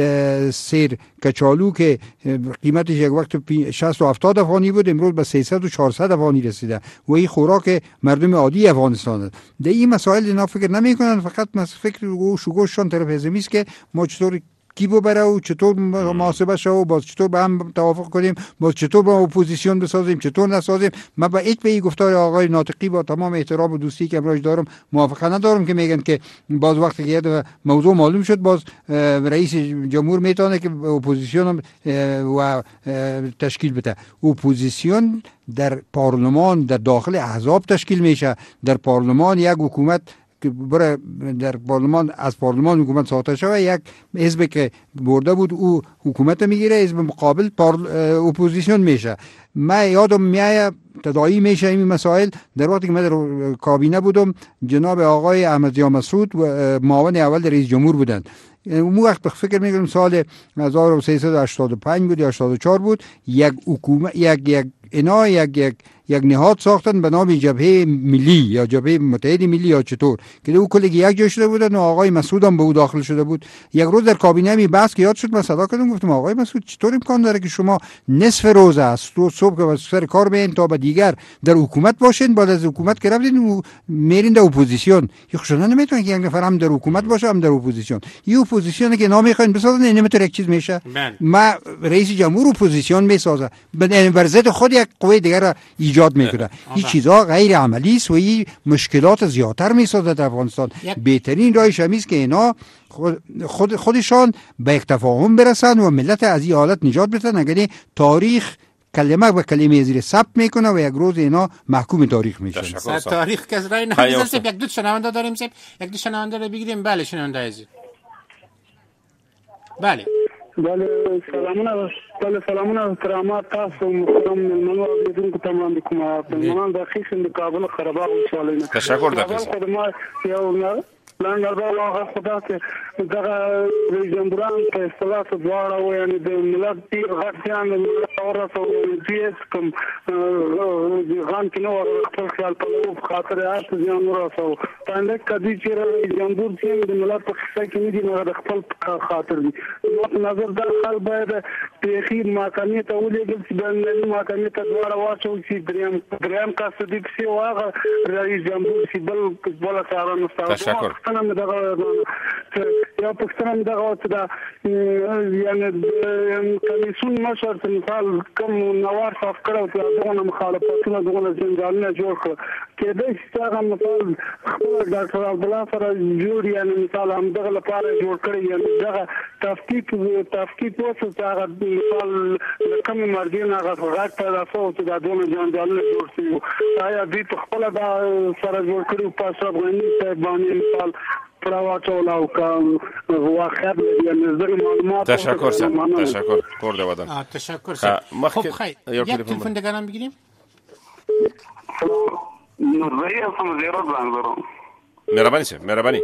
سیر کچالو که قیمتش یک وقت شصت و هفتاد افغانی بود امروز به سیصد و چهارصد افغانی رسیده و این خوراک مردم عادی افغانستان است. در این مسائل اینا فکر نمی کنن، فقط فکر و شگوششان طرف ازمی است که ما چطور کی ببره و چطور محاسبه شو و باز چطور به هم توافق کنیم، باز چطور با اپوزیسیون بسازیم، چطور نسازیم. من با ایت به این گفتار آقای ناطقی با تمام احترام و دوستی که امروز دارم موافقه ندارم که میگن که باز وقتی که موضوع معلوم شد باز رئیس جمهور میتونه که اپوزیسیون و تشکیل بده. اپوزیسیون در پارلمان در داخل احزاب تشکیل میشه. در پارلمان یک حکومت که برای در پارلمان از پارلمان حکومت ساخته شده، یک حزب که برده بود او حکومت میگیره، حزب مقابل اپوزیسیون میشه. من یادم میایه تداعی میشه این مسائل در وقتی که من در کابینه بودم، جناب آقای احمدضیا مسعود و معاون اول رئیس جمهور بودند. اون وقت فکر میکنم سال هزار و سیصد و هشتاد و پنج بود یا هشتاد و چهار بود، یک حکومت یک یک اینا یک یک یک نهاد ساختن به نام جبهه ملی یا جبهه متحد ملی یا چطور که او کلی یک جای شده بودن و آقای مسعود هم به او داخل شده بود. یک روز در کابینه می بحث که یاد شد، من صدا کردم گفتم آقای مسعود چطور امکان داره که شما نصف روز است تو صبح که سر کار بین تا به دیگر در حکومت باشین، بعد از حکومت که رفتین و میرین در اپوزیسیون؟ یک شونه نمیتونه که یک نفر هم در حکومت باشه هم در اپوزیسیون. این اپوزیسیونی که نمیخواین بسازن نمیتونه یک چیز میشه. ما رئیس جمهور اپوزیسیون میسازه به ورزت خود یک قوه دیگر ایجاد میکنه. این چیزا غیر عملی است و این مشکلات زیادتر میسازه در افغانستان. بهترین راهش همین است که اینا خود خودشان به یک تفاهم برسن و ملت از این حالت نجات بدن، اگر تاریخ کلمه به کلمه زیر ثبت میکنه و یک روز اینا محکوم تاریخ میشن. سر تاریخ کس رای نمیذاره. سب یک دو شنونده داریم، سب یک دو شنونده رو بگیریم. بله شنونده عزیز. بله بله سلامونه بله سلامونه احترامات تاسو محترم ملمنو اوریدونکو ته وړاندې کوم. ملمنان دقیق د کابل قره باغ ولسوالۍ نه تشکر دقیق خدمات یو لنګر هغه خدا ته دغه جمهوران په اصطلاح دواړه و یعنی د ملت ډیر غټیان اورسو پیس کوم غان کې نو خپل خیال په خاطر آت ځان ورسو باندې کدي چې جمهور چې د ملت په څیر کې نه دي نه خپل خاطر دي. نظر د خپل باید په اخیر محکمې ته ولېږل چې د محکمې ته دواړه واچو چې دریم دریم کاس دي چې واغه رئیس جمهور چې بل بل سره نو تشکر. انا دغه یا پښتنه دغه ته یعنی کمیسون مشر مثال کوم نوار صاف کړو ته دغه مخالفتونه دغه جنجالونه جوړ کړ کېدای شي هغه مثال خپل ډاکټر عبد الله سره جوړ یعنی مثال هم دغه لپاره جوړ کړی یعنی دغه تفکیک تفکیک وڅ هغه مثال کوم مرګین هغه غاټ پیدا شو چې دا دغه جنجالونه جوړ شي آیا دې خپل دا سره جوړ کړو په اشرف غنی ته باندې مثال پراواتول او کوم واقعا یعنی زغ معلومات تشکر سر تشکر کرد ودان تشکر سر خب خیلی یک تلفن دیگر هم بگیریم نورزایی هستم زیرات زنگ دارم مهربانی سر مهربانی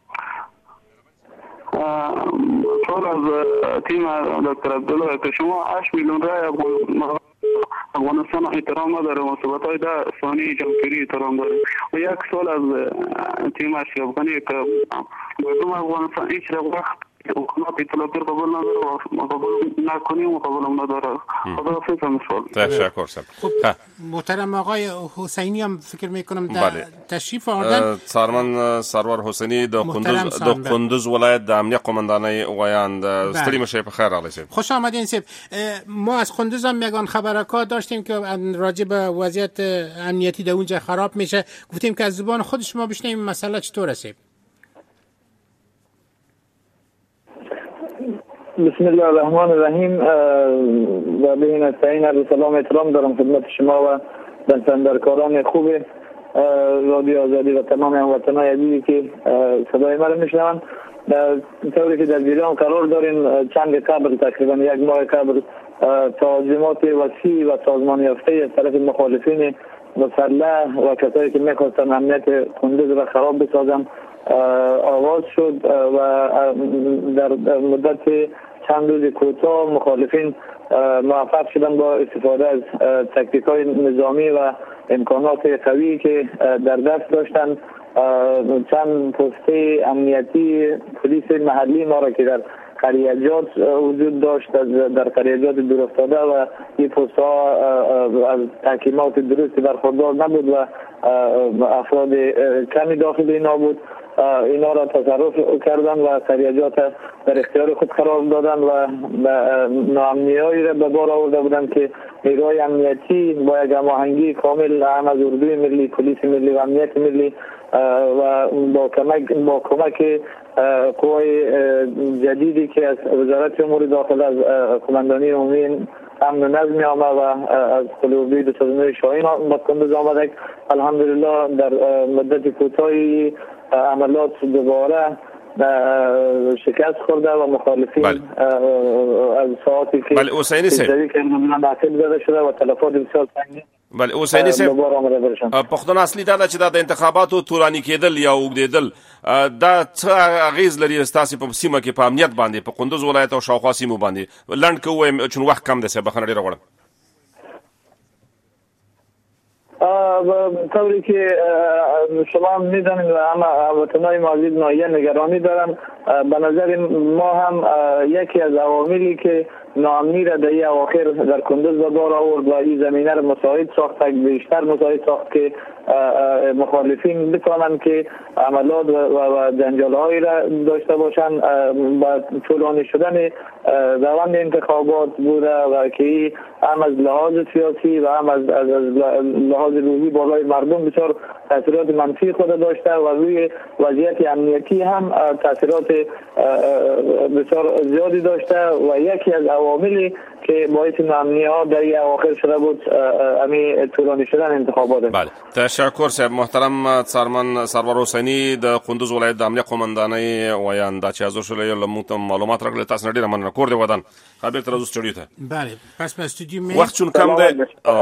طول از تیم دکتر عبدالله که شما هشت میلیون رای افغانستان احترام نداره و ثباتای ده ثانی جمهوری احترام داره و یک سال از تیم اشرف غنی که مردم افغانستان هیچ وقت حکومت اطلاعاتی قبول نداره و قبول نکنیم و قبول هم نداره خدا حافظ هم سوال تشکر سر خب محترم آقای حسینی هم فکر میکنم تشریف آوردن سرمن سرور حسینی د قندوز د قندوز ولایت د امنیت قماندانۍ وایاند ستړي مشه په خیر راغلی سید خوش آمدین سید ما از قندوز هم یگان خبرکا داشتیم که راجع به وضعیت امنیتی در اونجا خراب میشه گفتیم که از زبان خود شما بشنویم مسئله چطور است بسم الله الرحمن الرحیم و به این استعین عرض سلام احترام دارم خدمت شما و بنفندرکاران خوب رادیو آزادی و تمام هموطنان عزیزی که صدای ما را میشنوند طوری که در جریان قرار داریم چند قبل تقریبا یک ماه قبل تهاجمات وسیع و سازمان یافته از طرف مخالفین مسلح و کسایی که میخواستن امنیت قندوز را خراب بسازن آغاز شد و در مدت چند روز کوتاه مخالفین موفق شدن با استفاده از تکتیک های نظامی و امکانات قوی که در دست داشتن چند پسته امنیتی پلیس محلی ما را که در قریجات وجود داشت در قریجات دور افتاده و این پست ها از تحکیمات درستی برخوردار نبود و افراد کمی داخل اینا بود اینا را تصرف کردن و قریجات در اختیار خود قرار دادن و ناامنیایی را به بار آورده بودن که نیروهای امنیتی با یک هماهنگی کامل هم از اردوی ملی پلیس ملی و امنیت ملی و با کمک با کمک قوای جدیدی که از وزارت امور داخله از قماندانی عمومی امن و نظم آمد و از قلوبی دو صد و نه شاهین به قندوز آمده الحمدلله در مدت کوتاهی عملات دوباره شکست خورده و مخالفین بله. از ساعتی که بله حسینی سر معطل زده شده و تلفات بسیار سنگین بله حسینی سر پښتون اصلي دا چې د انتخاباتو تورانی کېدل یا وګړېدل دا څه اغیز لري ستاسو په سیمه کې په امنیت باندې په قندوز ولایت او شاوخوا سیمو باندې لند کوم چې وخت کم ده سه بخنه ډیره غواړم طوری که شما میدانید و همه وطنهای موجود ناحیه نگرانی دارن به نظر ما هم یکی از عواملی که ناامنی را در این اواخر در کندوز به بار آورد و این زمینه را مساعد ساخت بیشتر مساعد ساخت که مخالفین بتوانند که عملات و جنجال‌هایی را داشته باشند با طولانی شدن روند انتخابات بوده و که هم از لحاظ سیاسی و هم از لحاظ روحی بالای مردم بسیار تاثیرات منفی خود داشته و روی وضعیت امنیتی هم تاثیرات بسیار زیادی داشته و یکی از عواملی که باعث ناامنی ها در این اواخر شده بود امی طولانی شدن انتخابات. بله تشکر صاحب محترم سرمن سرور حسینی د قندوز ولایت د امنیت قماندانۍ وایان دا چې حاضر شول لموږ معلومات راکړل تاسو ډیره مننه کور دی ودان خبر تر اوسه استودیو ته بله پس په استودیو می وخت چون کم دی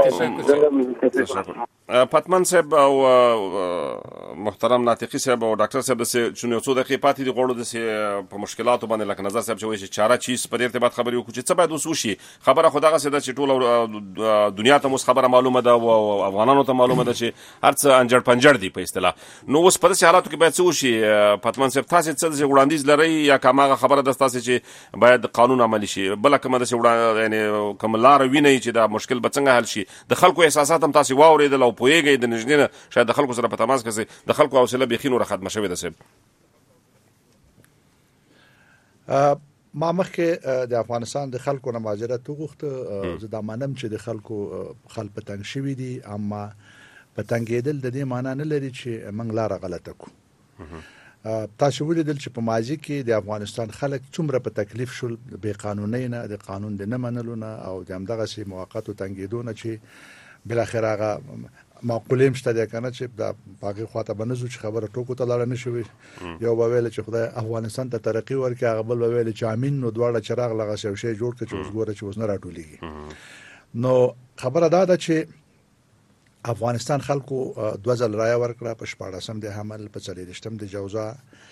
پاتمن صاحب او محترم ناطقي صاحب او ډاکټر صاحب د چون یو څو دقیقې پاتې دي غوړو د په مشکلاتو باندې لکه نظر صاحب چې وایي چې چاره چیز په دې ارتباط خبرې وکړي چې څه باید اوس وشي خبره خو دغه څه ده چې ټول دنیا ته اوس خبره معلومه ده او افغانانو ته معلومه ده چې هر څه انجړ پنجړ دي په اصطلاح نو اوس په داسې حالاتو کې باید څه وشي پاتمن صاحب تاسو څه وړاندیز لرئ یا کومه خبره ده تاسو چې باید قانون عملی شي بل کومه ده چې یعنی کوم لار ویني چې دا مشکل به څنګه حل شي د خلکو احساسات هم تاسو واورېدل او پوهیږئ د نږدې شاید د خلکو سره په تماس کې د خلکو حوصله بيخي نور ختمه شوې ده صاحب ما مخکې د افغانستان د خلکو نه مهاجرت وغوښته. زه دا منم چې د خلکو خلک په تنګ شوي دي، اما په تنګېدل د دې معنا نه لري چې موږ لاره غلطه کو. تاسو ولیدل چې په ماضي کې د افغانستان خلک څومره په تکلیف شول بې قانونۍ نه، د قانون د نه منلو نه، او د همدغسې موقتو تنګېدو نه چې بالاخره هغه معقولې هم شته دی که نه چې د هغې خواته به نه ځو چې خبره ټوکو ته لاړه نه شوي. یو به ویله چې خدای افغانستان ته ترقي ورکړي، هغه بل به ویله چې امین، نو دواړه چراغ لغسې یو شی جوړ کړه چې اوس ګوره چې اوس نه راټولېږي. نو خبره دا ده چې افغانستان خلکو دوه ځل رایه ورکړه، په شپاړسم د حمل، په څلېرویشتم د جوزا.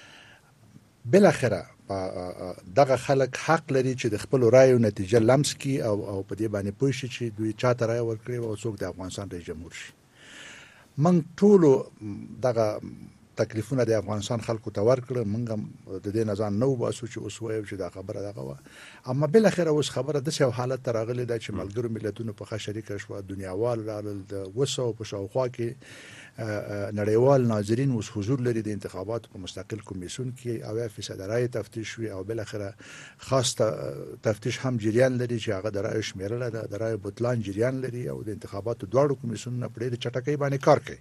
بالاخره دغه خلک حق لري چې د خپل رایو نتیجه لمس کړي او او په دې باندې پوه شي چې دوی چاته رایه ورکړي او څوک د افغانستان رئیس جمهور شي. من ټولو دغه تکلیفونه د افغانستان خلکو ته ورکړه، موږ هم د دې نه ځان نه وباسو چې اوس وایو چې دا خبره دغه وه. اما بالاخره اوس خبره داسې یو حالت ته راغلې ده چې ملګرو ملتونو په ښه شریکه شوه، دنیاوال راغلل، د اوه سوه په شاوخوا کې نړیوال ناظرین اوس حضور لري د انتخاباتو په مستقل کمیسیون کې، اویا فیصد رایې تفتیش وي، او بالاخره خاص تفتیش هم جریان لري چې هغه د رایو شمیرله ده، د رایو بطلان جریان لري، او د انتخاباتو دواړو کمیسیونونه په ډېرې چټکۍ باندې کار کوي.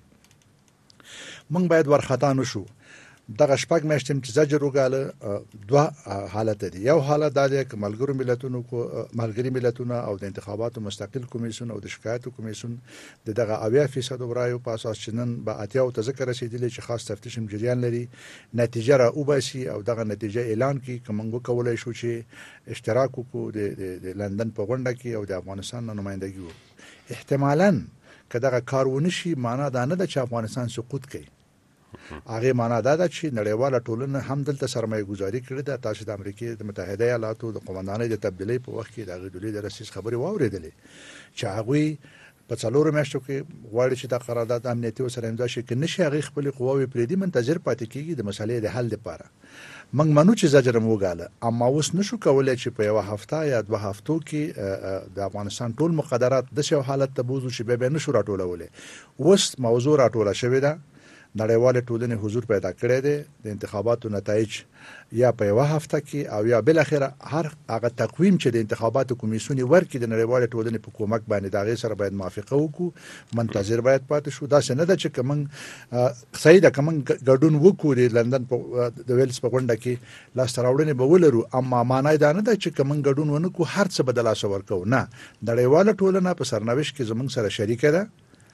موږ باید ورخطا نشو. دغه شپږ میاشتې چې زجر وګاله، دوه حالت دي. یو حالت دا دی چې ملګرو ملتونو کو ملګری ملتونه او د انتخاباتو مستقل کمیسیون او د شکایتو کمیسیون د دغه اویا فیصد رایو په اساس چې نن به اتیا او تذکر رسیدلی چې خاص تفتیش جریان لري، نتیجه را وباسي او دغه نتیجه اعلان کړي. که موږ وکولای شو چې اشتراک وکړو د لندن په غونډه کې او د افغانستان نمائندګي وکړو، احتمالاً که دغه کار ونه شي، معنا دا نه ده چې افغانستان سقوط کوي. هغه معنا دا ده چې نړیواله ټولنه هم دلته سرمایه گذاري کړې ده. تاسو د امریکای د متحده ایالاتو د قومندانۍ د تبدیلۍ په وخت کې د هغې ډلې د رئیس خبرې واورېدلې چې هغوی په څلورو میاشتو کې غواړي چې د قرارداد امنیتي ورسره امضا شي، که نشي هغې خپلې قواوې پرېږدي، منتظر پاتې کېږي د مسلې د حل لپاره. موږ منو چې زجر مو وګاله، اما اوس نشو کولی چې په یوه هفته یا دوه هفتو کې د افغانستان ټول مقدرات داسې یو حالت ته بوځو چې بیا بیا نشو راټولولی. اوس موضوع راټوله شوې ده، نړیوال ټولنې حضور پیدا کړی دی، د انتخاباتو نتایج یا په یوه هفته کې او یا بالاخره هر هغه تقویم چې د انتخاباتو کمیسیون ورکړي د نړیوال ټولنې په کومک باندې د هغې سره باید موافقه وکړو، منتظر باید پاتې شو. داسې نه ده چې که موږ صحیح ده که موږ ګډون وکړو د لندن د ویلز په غونډه کې لاسته راوړنې به ولرو، اما معنا دا نه ده چې که موږ ګډون ونه کړو هر څه به د لاسه ورکوو. نه، نړیواله ټولنه په سرنوشت کې زموږ سره شریکه ده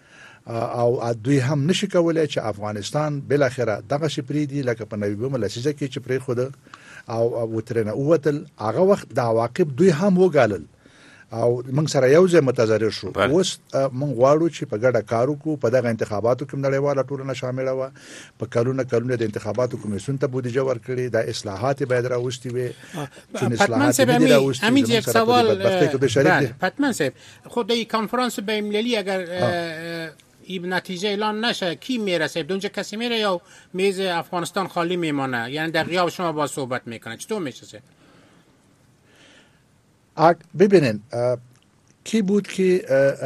او دوی هم نشي کولای چې افغانستان بالاخره دغه شي پریدي لکه په نویمبر لسیزه کې چې پرې خود او وترنه اوتل هغه وخت د عواقب دوی هم وګالل او موږ سره یو ځای متضرر شو. اوس موږ غواړو چې په ګډه کار وکړو. په دغه انتخاباتو کې نړیواله ټولنه شامله وه، په کلونه کلونه د انتخاباتو کمیسیون ته بودیجه ورکړي، د اصلاحات باید راوستي وي. پتمن صاحب همین یک سوال پتمن صاحب، خود این کنفرانس بین المللی اگر این نتیجه اعلان نشه کی میرسه؟ اونجا کسی میره یا میز افغانستان خالی میمانه؟ یعنی در غیاب شما با صحبت میکنه، چطور میشه؟ ببینین کی بود که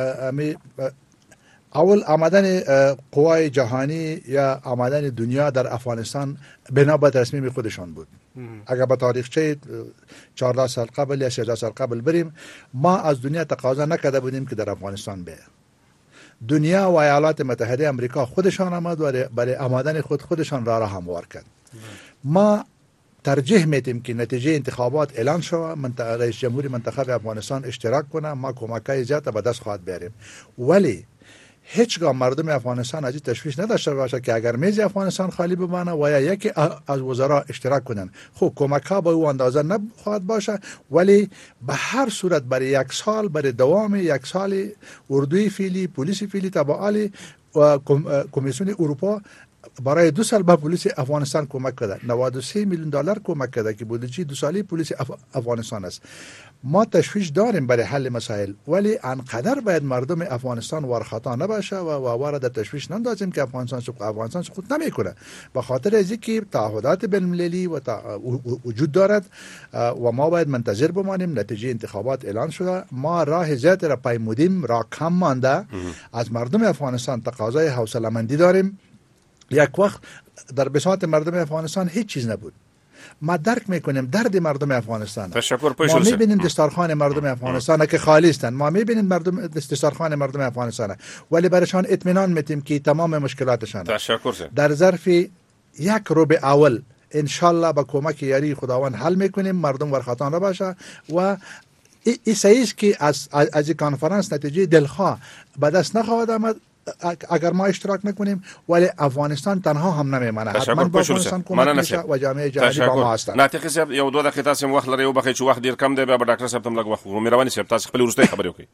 اول آمدن قوای جهانی یا آمدن دنیا در افغانستان بنا به تصمیم خودشان بود. اگر به تاریخچه چهارده سال قبل یا سیزده سال قبل بریم، ما از دنیا تقاضا نکرده بودیم که در افغانستان بیه. دنیا و ایالات متحده امریکا خودشان آمد و برای آمدن خود خودشان را هموار کرد. ما ترجیح میدیم که نتیجه انتخابات اعلان شود، منطقه رئیس جمهوری منتخب افغانستان اشتراک کنه، ما کمکای زیاد به دست خواهد بیاریم. ولی هیچگاه مردم افغانستان از این تشویش نداشته باشه که اگر میز افغانستان خالی بمانه و یا یکی از وزرا اشتراک کنن، خب کمک ها به او اندازه نخواهد باشه، ولی به هر صورت برای یک سال، برای دوام یک سال اردوی فعلی، پلیس فعلی تبعال و کمیسیون اروپا برای دو سال به پلیس افغانستان کمک کرده. نود و سه میلیون دلار کمک کرده که بودجه دو سالی پلیس اف... افغانستان است. ما تشویش داریم برای حل مسائل، ولی انقدر باید مردم افغانستان ورخطا نباشه و واره در تشویش نندازیم که افغانستان سقوط افغانستان سقوط نمیکنه. به خاطر از اینکه تعهدات بین المللی و تا... وجود دارد و ما باید منتظر بمانیم. نتیجه انتخابات اعلان شده، ما راه زیاد را پیمودیم، راه کم مانده. از مردم افغانستان تقاضای حوصله‌مندی داریم. یک وقت در بساط مردم افغانستان هیچ چیز نبود. ما درک میکنیم درد مردم افغانستان. تشکر. ما میبینیم دستارخوان مردم افغانستان که خالی هستند، ما میبینیم مردم دستارخوان مردم افغانستان، ولی برایشان اطمینان میتیم که تمام مشکلاتشان تشکر در ظرف یک ربع اول انشالله با کمک یاری خداوند حل میکنیم، مردم ورخاتان را باشه. و این سعیست که از از این کنفرانس نتیجه دلخواه به دست نخواهد آمد اگر ما اشتراک نکنیم، ولی افغانستان تنها هم نمیمانه، حتما با افغانستان کمک میشه و جامعه جهانی با ما هستند. ناطق صاحب یو دوه دقیقې تاسو وخت لري او بخې چې وخت ډیر کم دی، به ډاکټر صاحب تم لږ وخت مهرباني صاحب تاسو خپل ورسته خبرې وکړئ.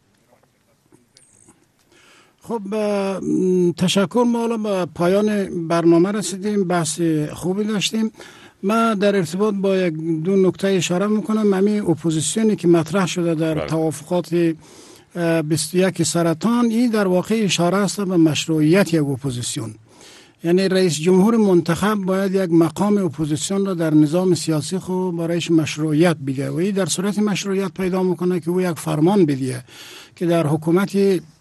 خب تشکر. ما الان به پایان برنامه رسیدیم، بحث خوبی داشتیم. ما در ارتباط با یک دو نکته اشاره میکنم. همین اپوزیسیونی که مطرح شده در بله. توافقات بیست و یک سرطان، این در واقع اشاره است به مشروعیت یک اپوزیسیون. یعنی رئیس جمهور منتخب باید یک مقام اپوزیسیون را در نظام سیاسی خود برایش مشروعیت بده و این در صورت مشروعیت پیدا میکنه که او یک فرمان بده که در حکومت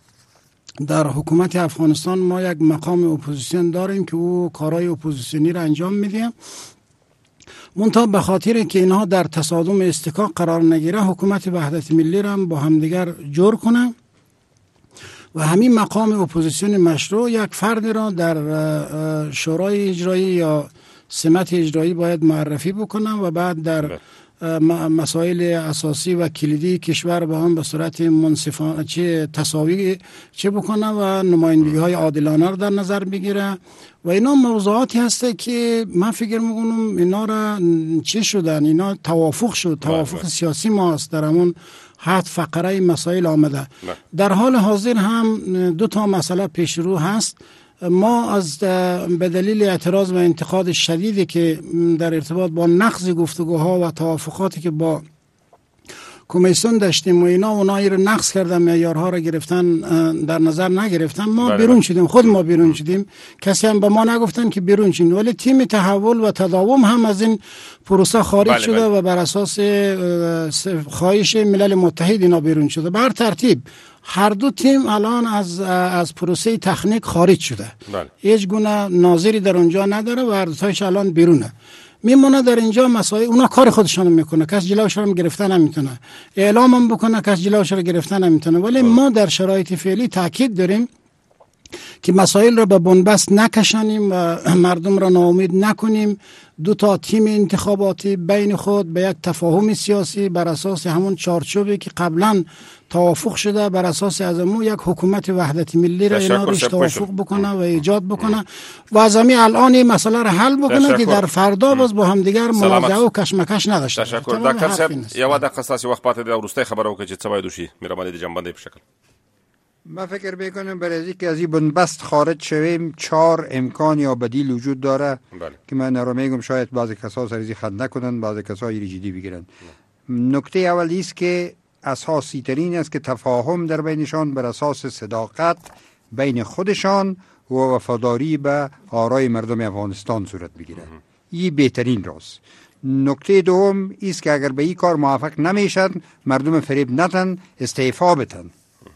در حکومت افغانستان ما یک مقام اپوزیسیون داریم که او کارهای اپوزیسیونی را انجام میده. منتها به خاطر که اینها در تصادم استحقاق قرار نگیره، حکومت وحدت ملی را با همدیگر جور کنه و همین مقام اپوزیسیون مشروع یک فرد را در شورای اجرایی یا سمت اجرایی باید معرفی بکنه و بعد در مسائل اساسی و کلیدی کشور با هم به صورت منصفانه چه تساوی چه بکنه و نمایندگی های عادلانه را در نظر بگیره. و اینا موضوعاتی هسته که من فکر میکنم اینا را چه شدن، اینا توافق شد، توافق سیاسی ما است در همون هفت فقره مسائل آمده. در حال حاضر هم دو تا مسئله پیش رو هست. ما از به دلیل اعتراض و انتقاد شدیدی که در ارتباط با نقض گفتگوها و توافقاتی که با کمیسیون داشتیم و اینا اونایی رو نقض کردن، معیارها رو گرفتن در نظر نگرفتن، ما بله بیرون شدیم، خود ما بیرون شدیم. کسی هم به ما نگفتن که بیرون شدیم، ولی تیم تحول و تداوم هم از این پروسه خارج بله شده بله. و بر اساس خواهش ملل متحد اینا بیرون شده. به هر ترتیب هر دو تیم الان از از پروسه تکنیک خارج شده، بله. هیچ گونه ناظری در اونجا نداره و هر دو تایش الان بیرونه. میمونه در اینجا مسائل، اونا کار خودشون میکنه، کس جلوش رو گرفتن نمیتونه، اعلام هم بکنه کس جلوش رو گرفتن نمیتونه. ولی بله. ما در شرایط فعلی تاکید داریم که مسائل را به بنبست نکشانیم و مردم را ناامید نکنیم. دو تا تیم انتخاباتی بین خود به یک تفاهم سیاسی بر اساس همون چارچوبی که قبلا توافق شده، بر اساس از امو یک حکومت وحدت ملی را اینا روش توافق بکنه و ایجاد بکنه و از همین الان این مسئله را حل بکنه که در فردا باز با هم دیگر منازعه و کشمکش نداشته. تشکر. دکتر صاحب یو دقیقه ستاسو وخت پاتې دی، ورسته خبره وکړئ چې څه باید وشي، مهرباني د جنبندۍ په شکل. ما فکر میکنم برای از اینکه از این بنبست خارج شویم چهار امکان یا بدیل وجود داره بله. که من رو میگم شاید بعضی کسا سریزی خند نکنن، بعضی کسا ایری جدی بگیرن. نکته اولی است که اساسی ترین است که تفاهم در بینشان بر اساس صداقت بین خودشان و وفاداری به آرای مردم افغانستان صورت بگیره. این بهترین راست. نکته دوم است که اگر به این کار موافق نمیشن، مردم فریب ندن، استعفا بدن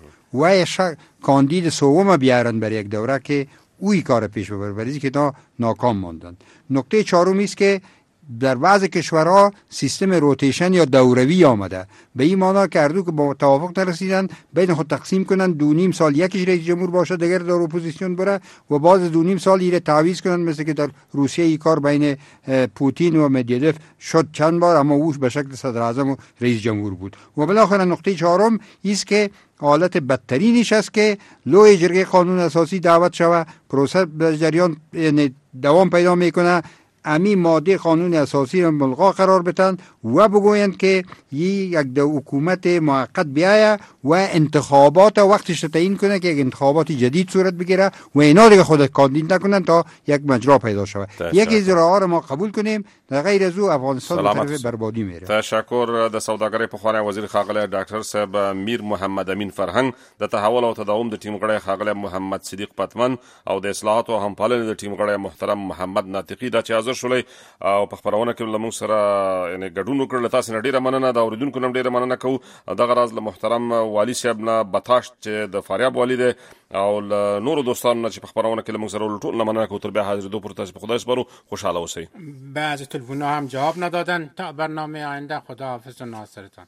و کاندید سوم بیارن برای یک دوره که اوی کار پیش ببره، ولی که نا ناکام ماندن. نکته چهارمی است که در بعض کشورها سیستم روتیشن یا دوروی آمده، به این معنی که اردو که با توافق نرسیدن بین خود تقسیم کنن، دو نیم سال یکیش رئیس جمهور باشه، دیگر در اپوزیسیون بره و بعد دو نیم سال ایره تعویض کنن، مثل که در روسیه این کار بین پوتین و مدیدف شد چند بار، اما اوش به شکل صدر اعظم و رئیس جمهور بود. و بالاخره نقطه چهارم است که حالت بدترینش است که لوی جرگه قانون اساسی دعوت شوه، پروسه به جریان یعنی دوام پیدا میکنه، امی ماده قانون اساسی را ملغا قرار بدن و بگویند که یک دو حکومت موقت بیایه و انتخابات وقتش تعیین کنه که یک انتخابات جدید صورت بگیره و اینا دیگه خود کاندید نکنن تا یک مجرا پیدا شود. یکی از راه‌ها را ما قبول کنیم، در غیر از او افغانستان به طرف بربادی میره. تشکر. د سوداګرۍ پخوانی وزیر ښاغلی ډاکټر صاحب میر محمد امین فرهنګ، د تحول او تداوم د ټیم غړی ښاغلی محمد صدیق پتمن او د اصلاحات او همپالنې د ټیم غړی محترم محمد ناطقي دا چې حاضر شولې او په خبرونه کې له موږ سره یعنی ګډون وکړل. تاسو نه ډیره مننه، د اوریدونکو نه ډیره مننه کوو. دغه راز له محترم والی صاحب نه بتاش چې د فاریاب والی دی او له نورو دوستانو نه چې په خبرونه کې له موږ سره ټول نه مننه کوو. تر بیا حاضر دوه پر تاسو په خدای سپارو، خوشاله اوسئ. بعد تلفن هم جواب ندادن. تا برنامه آینده خدا حافظ و ناصرتان.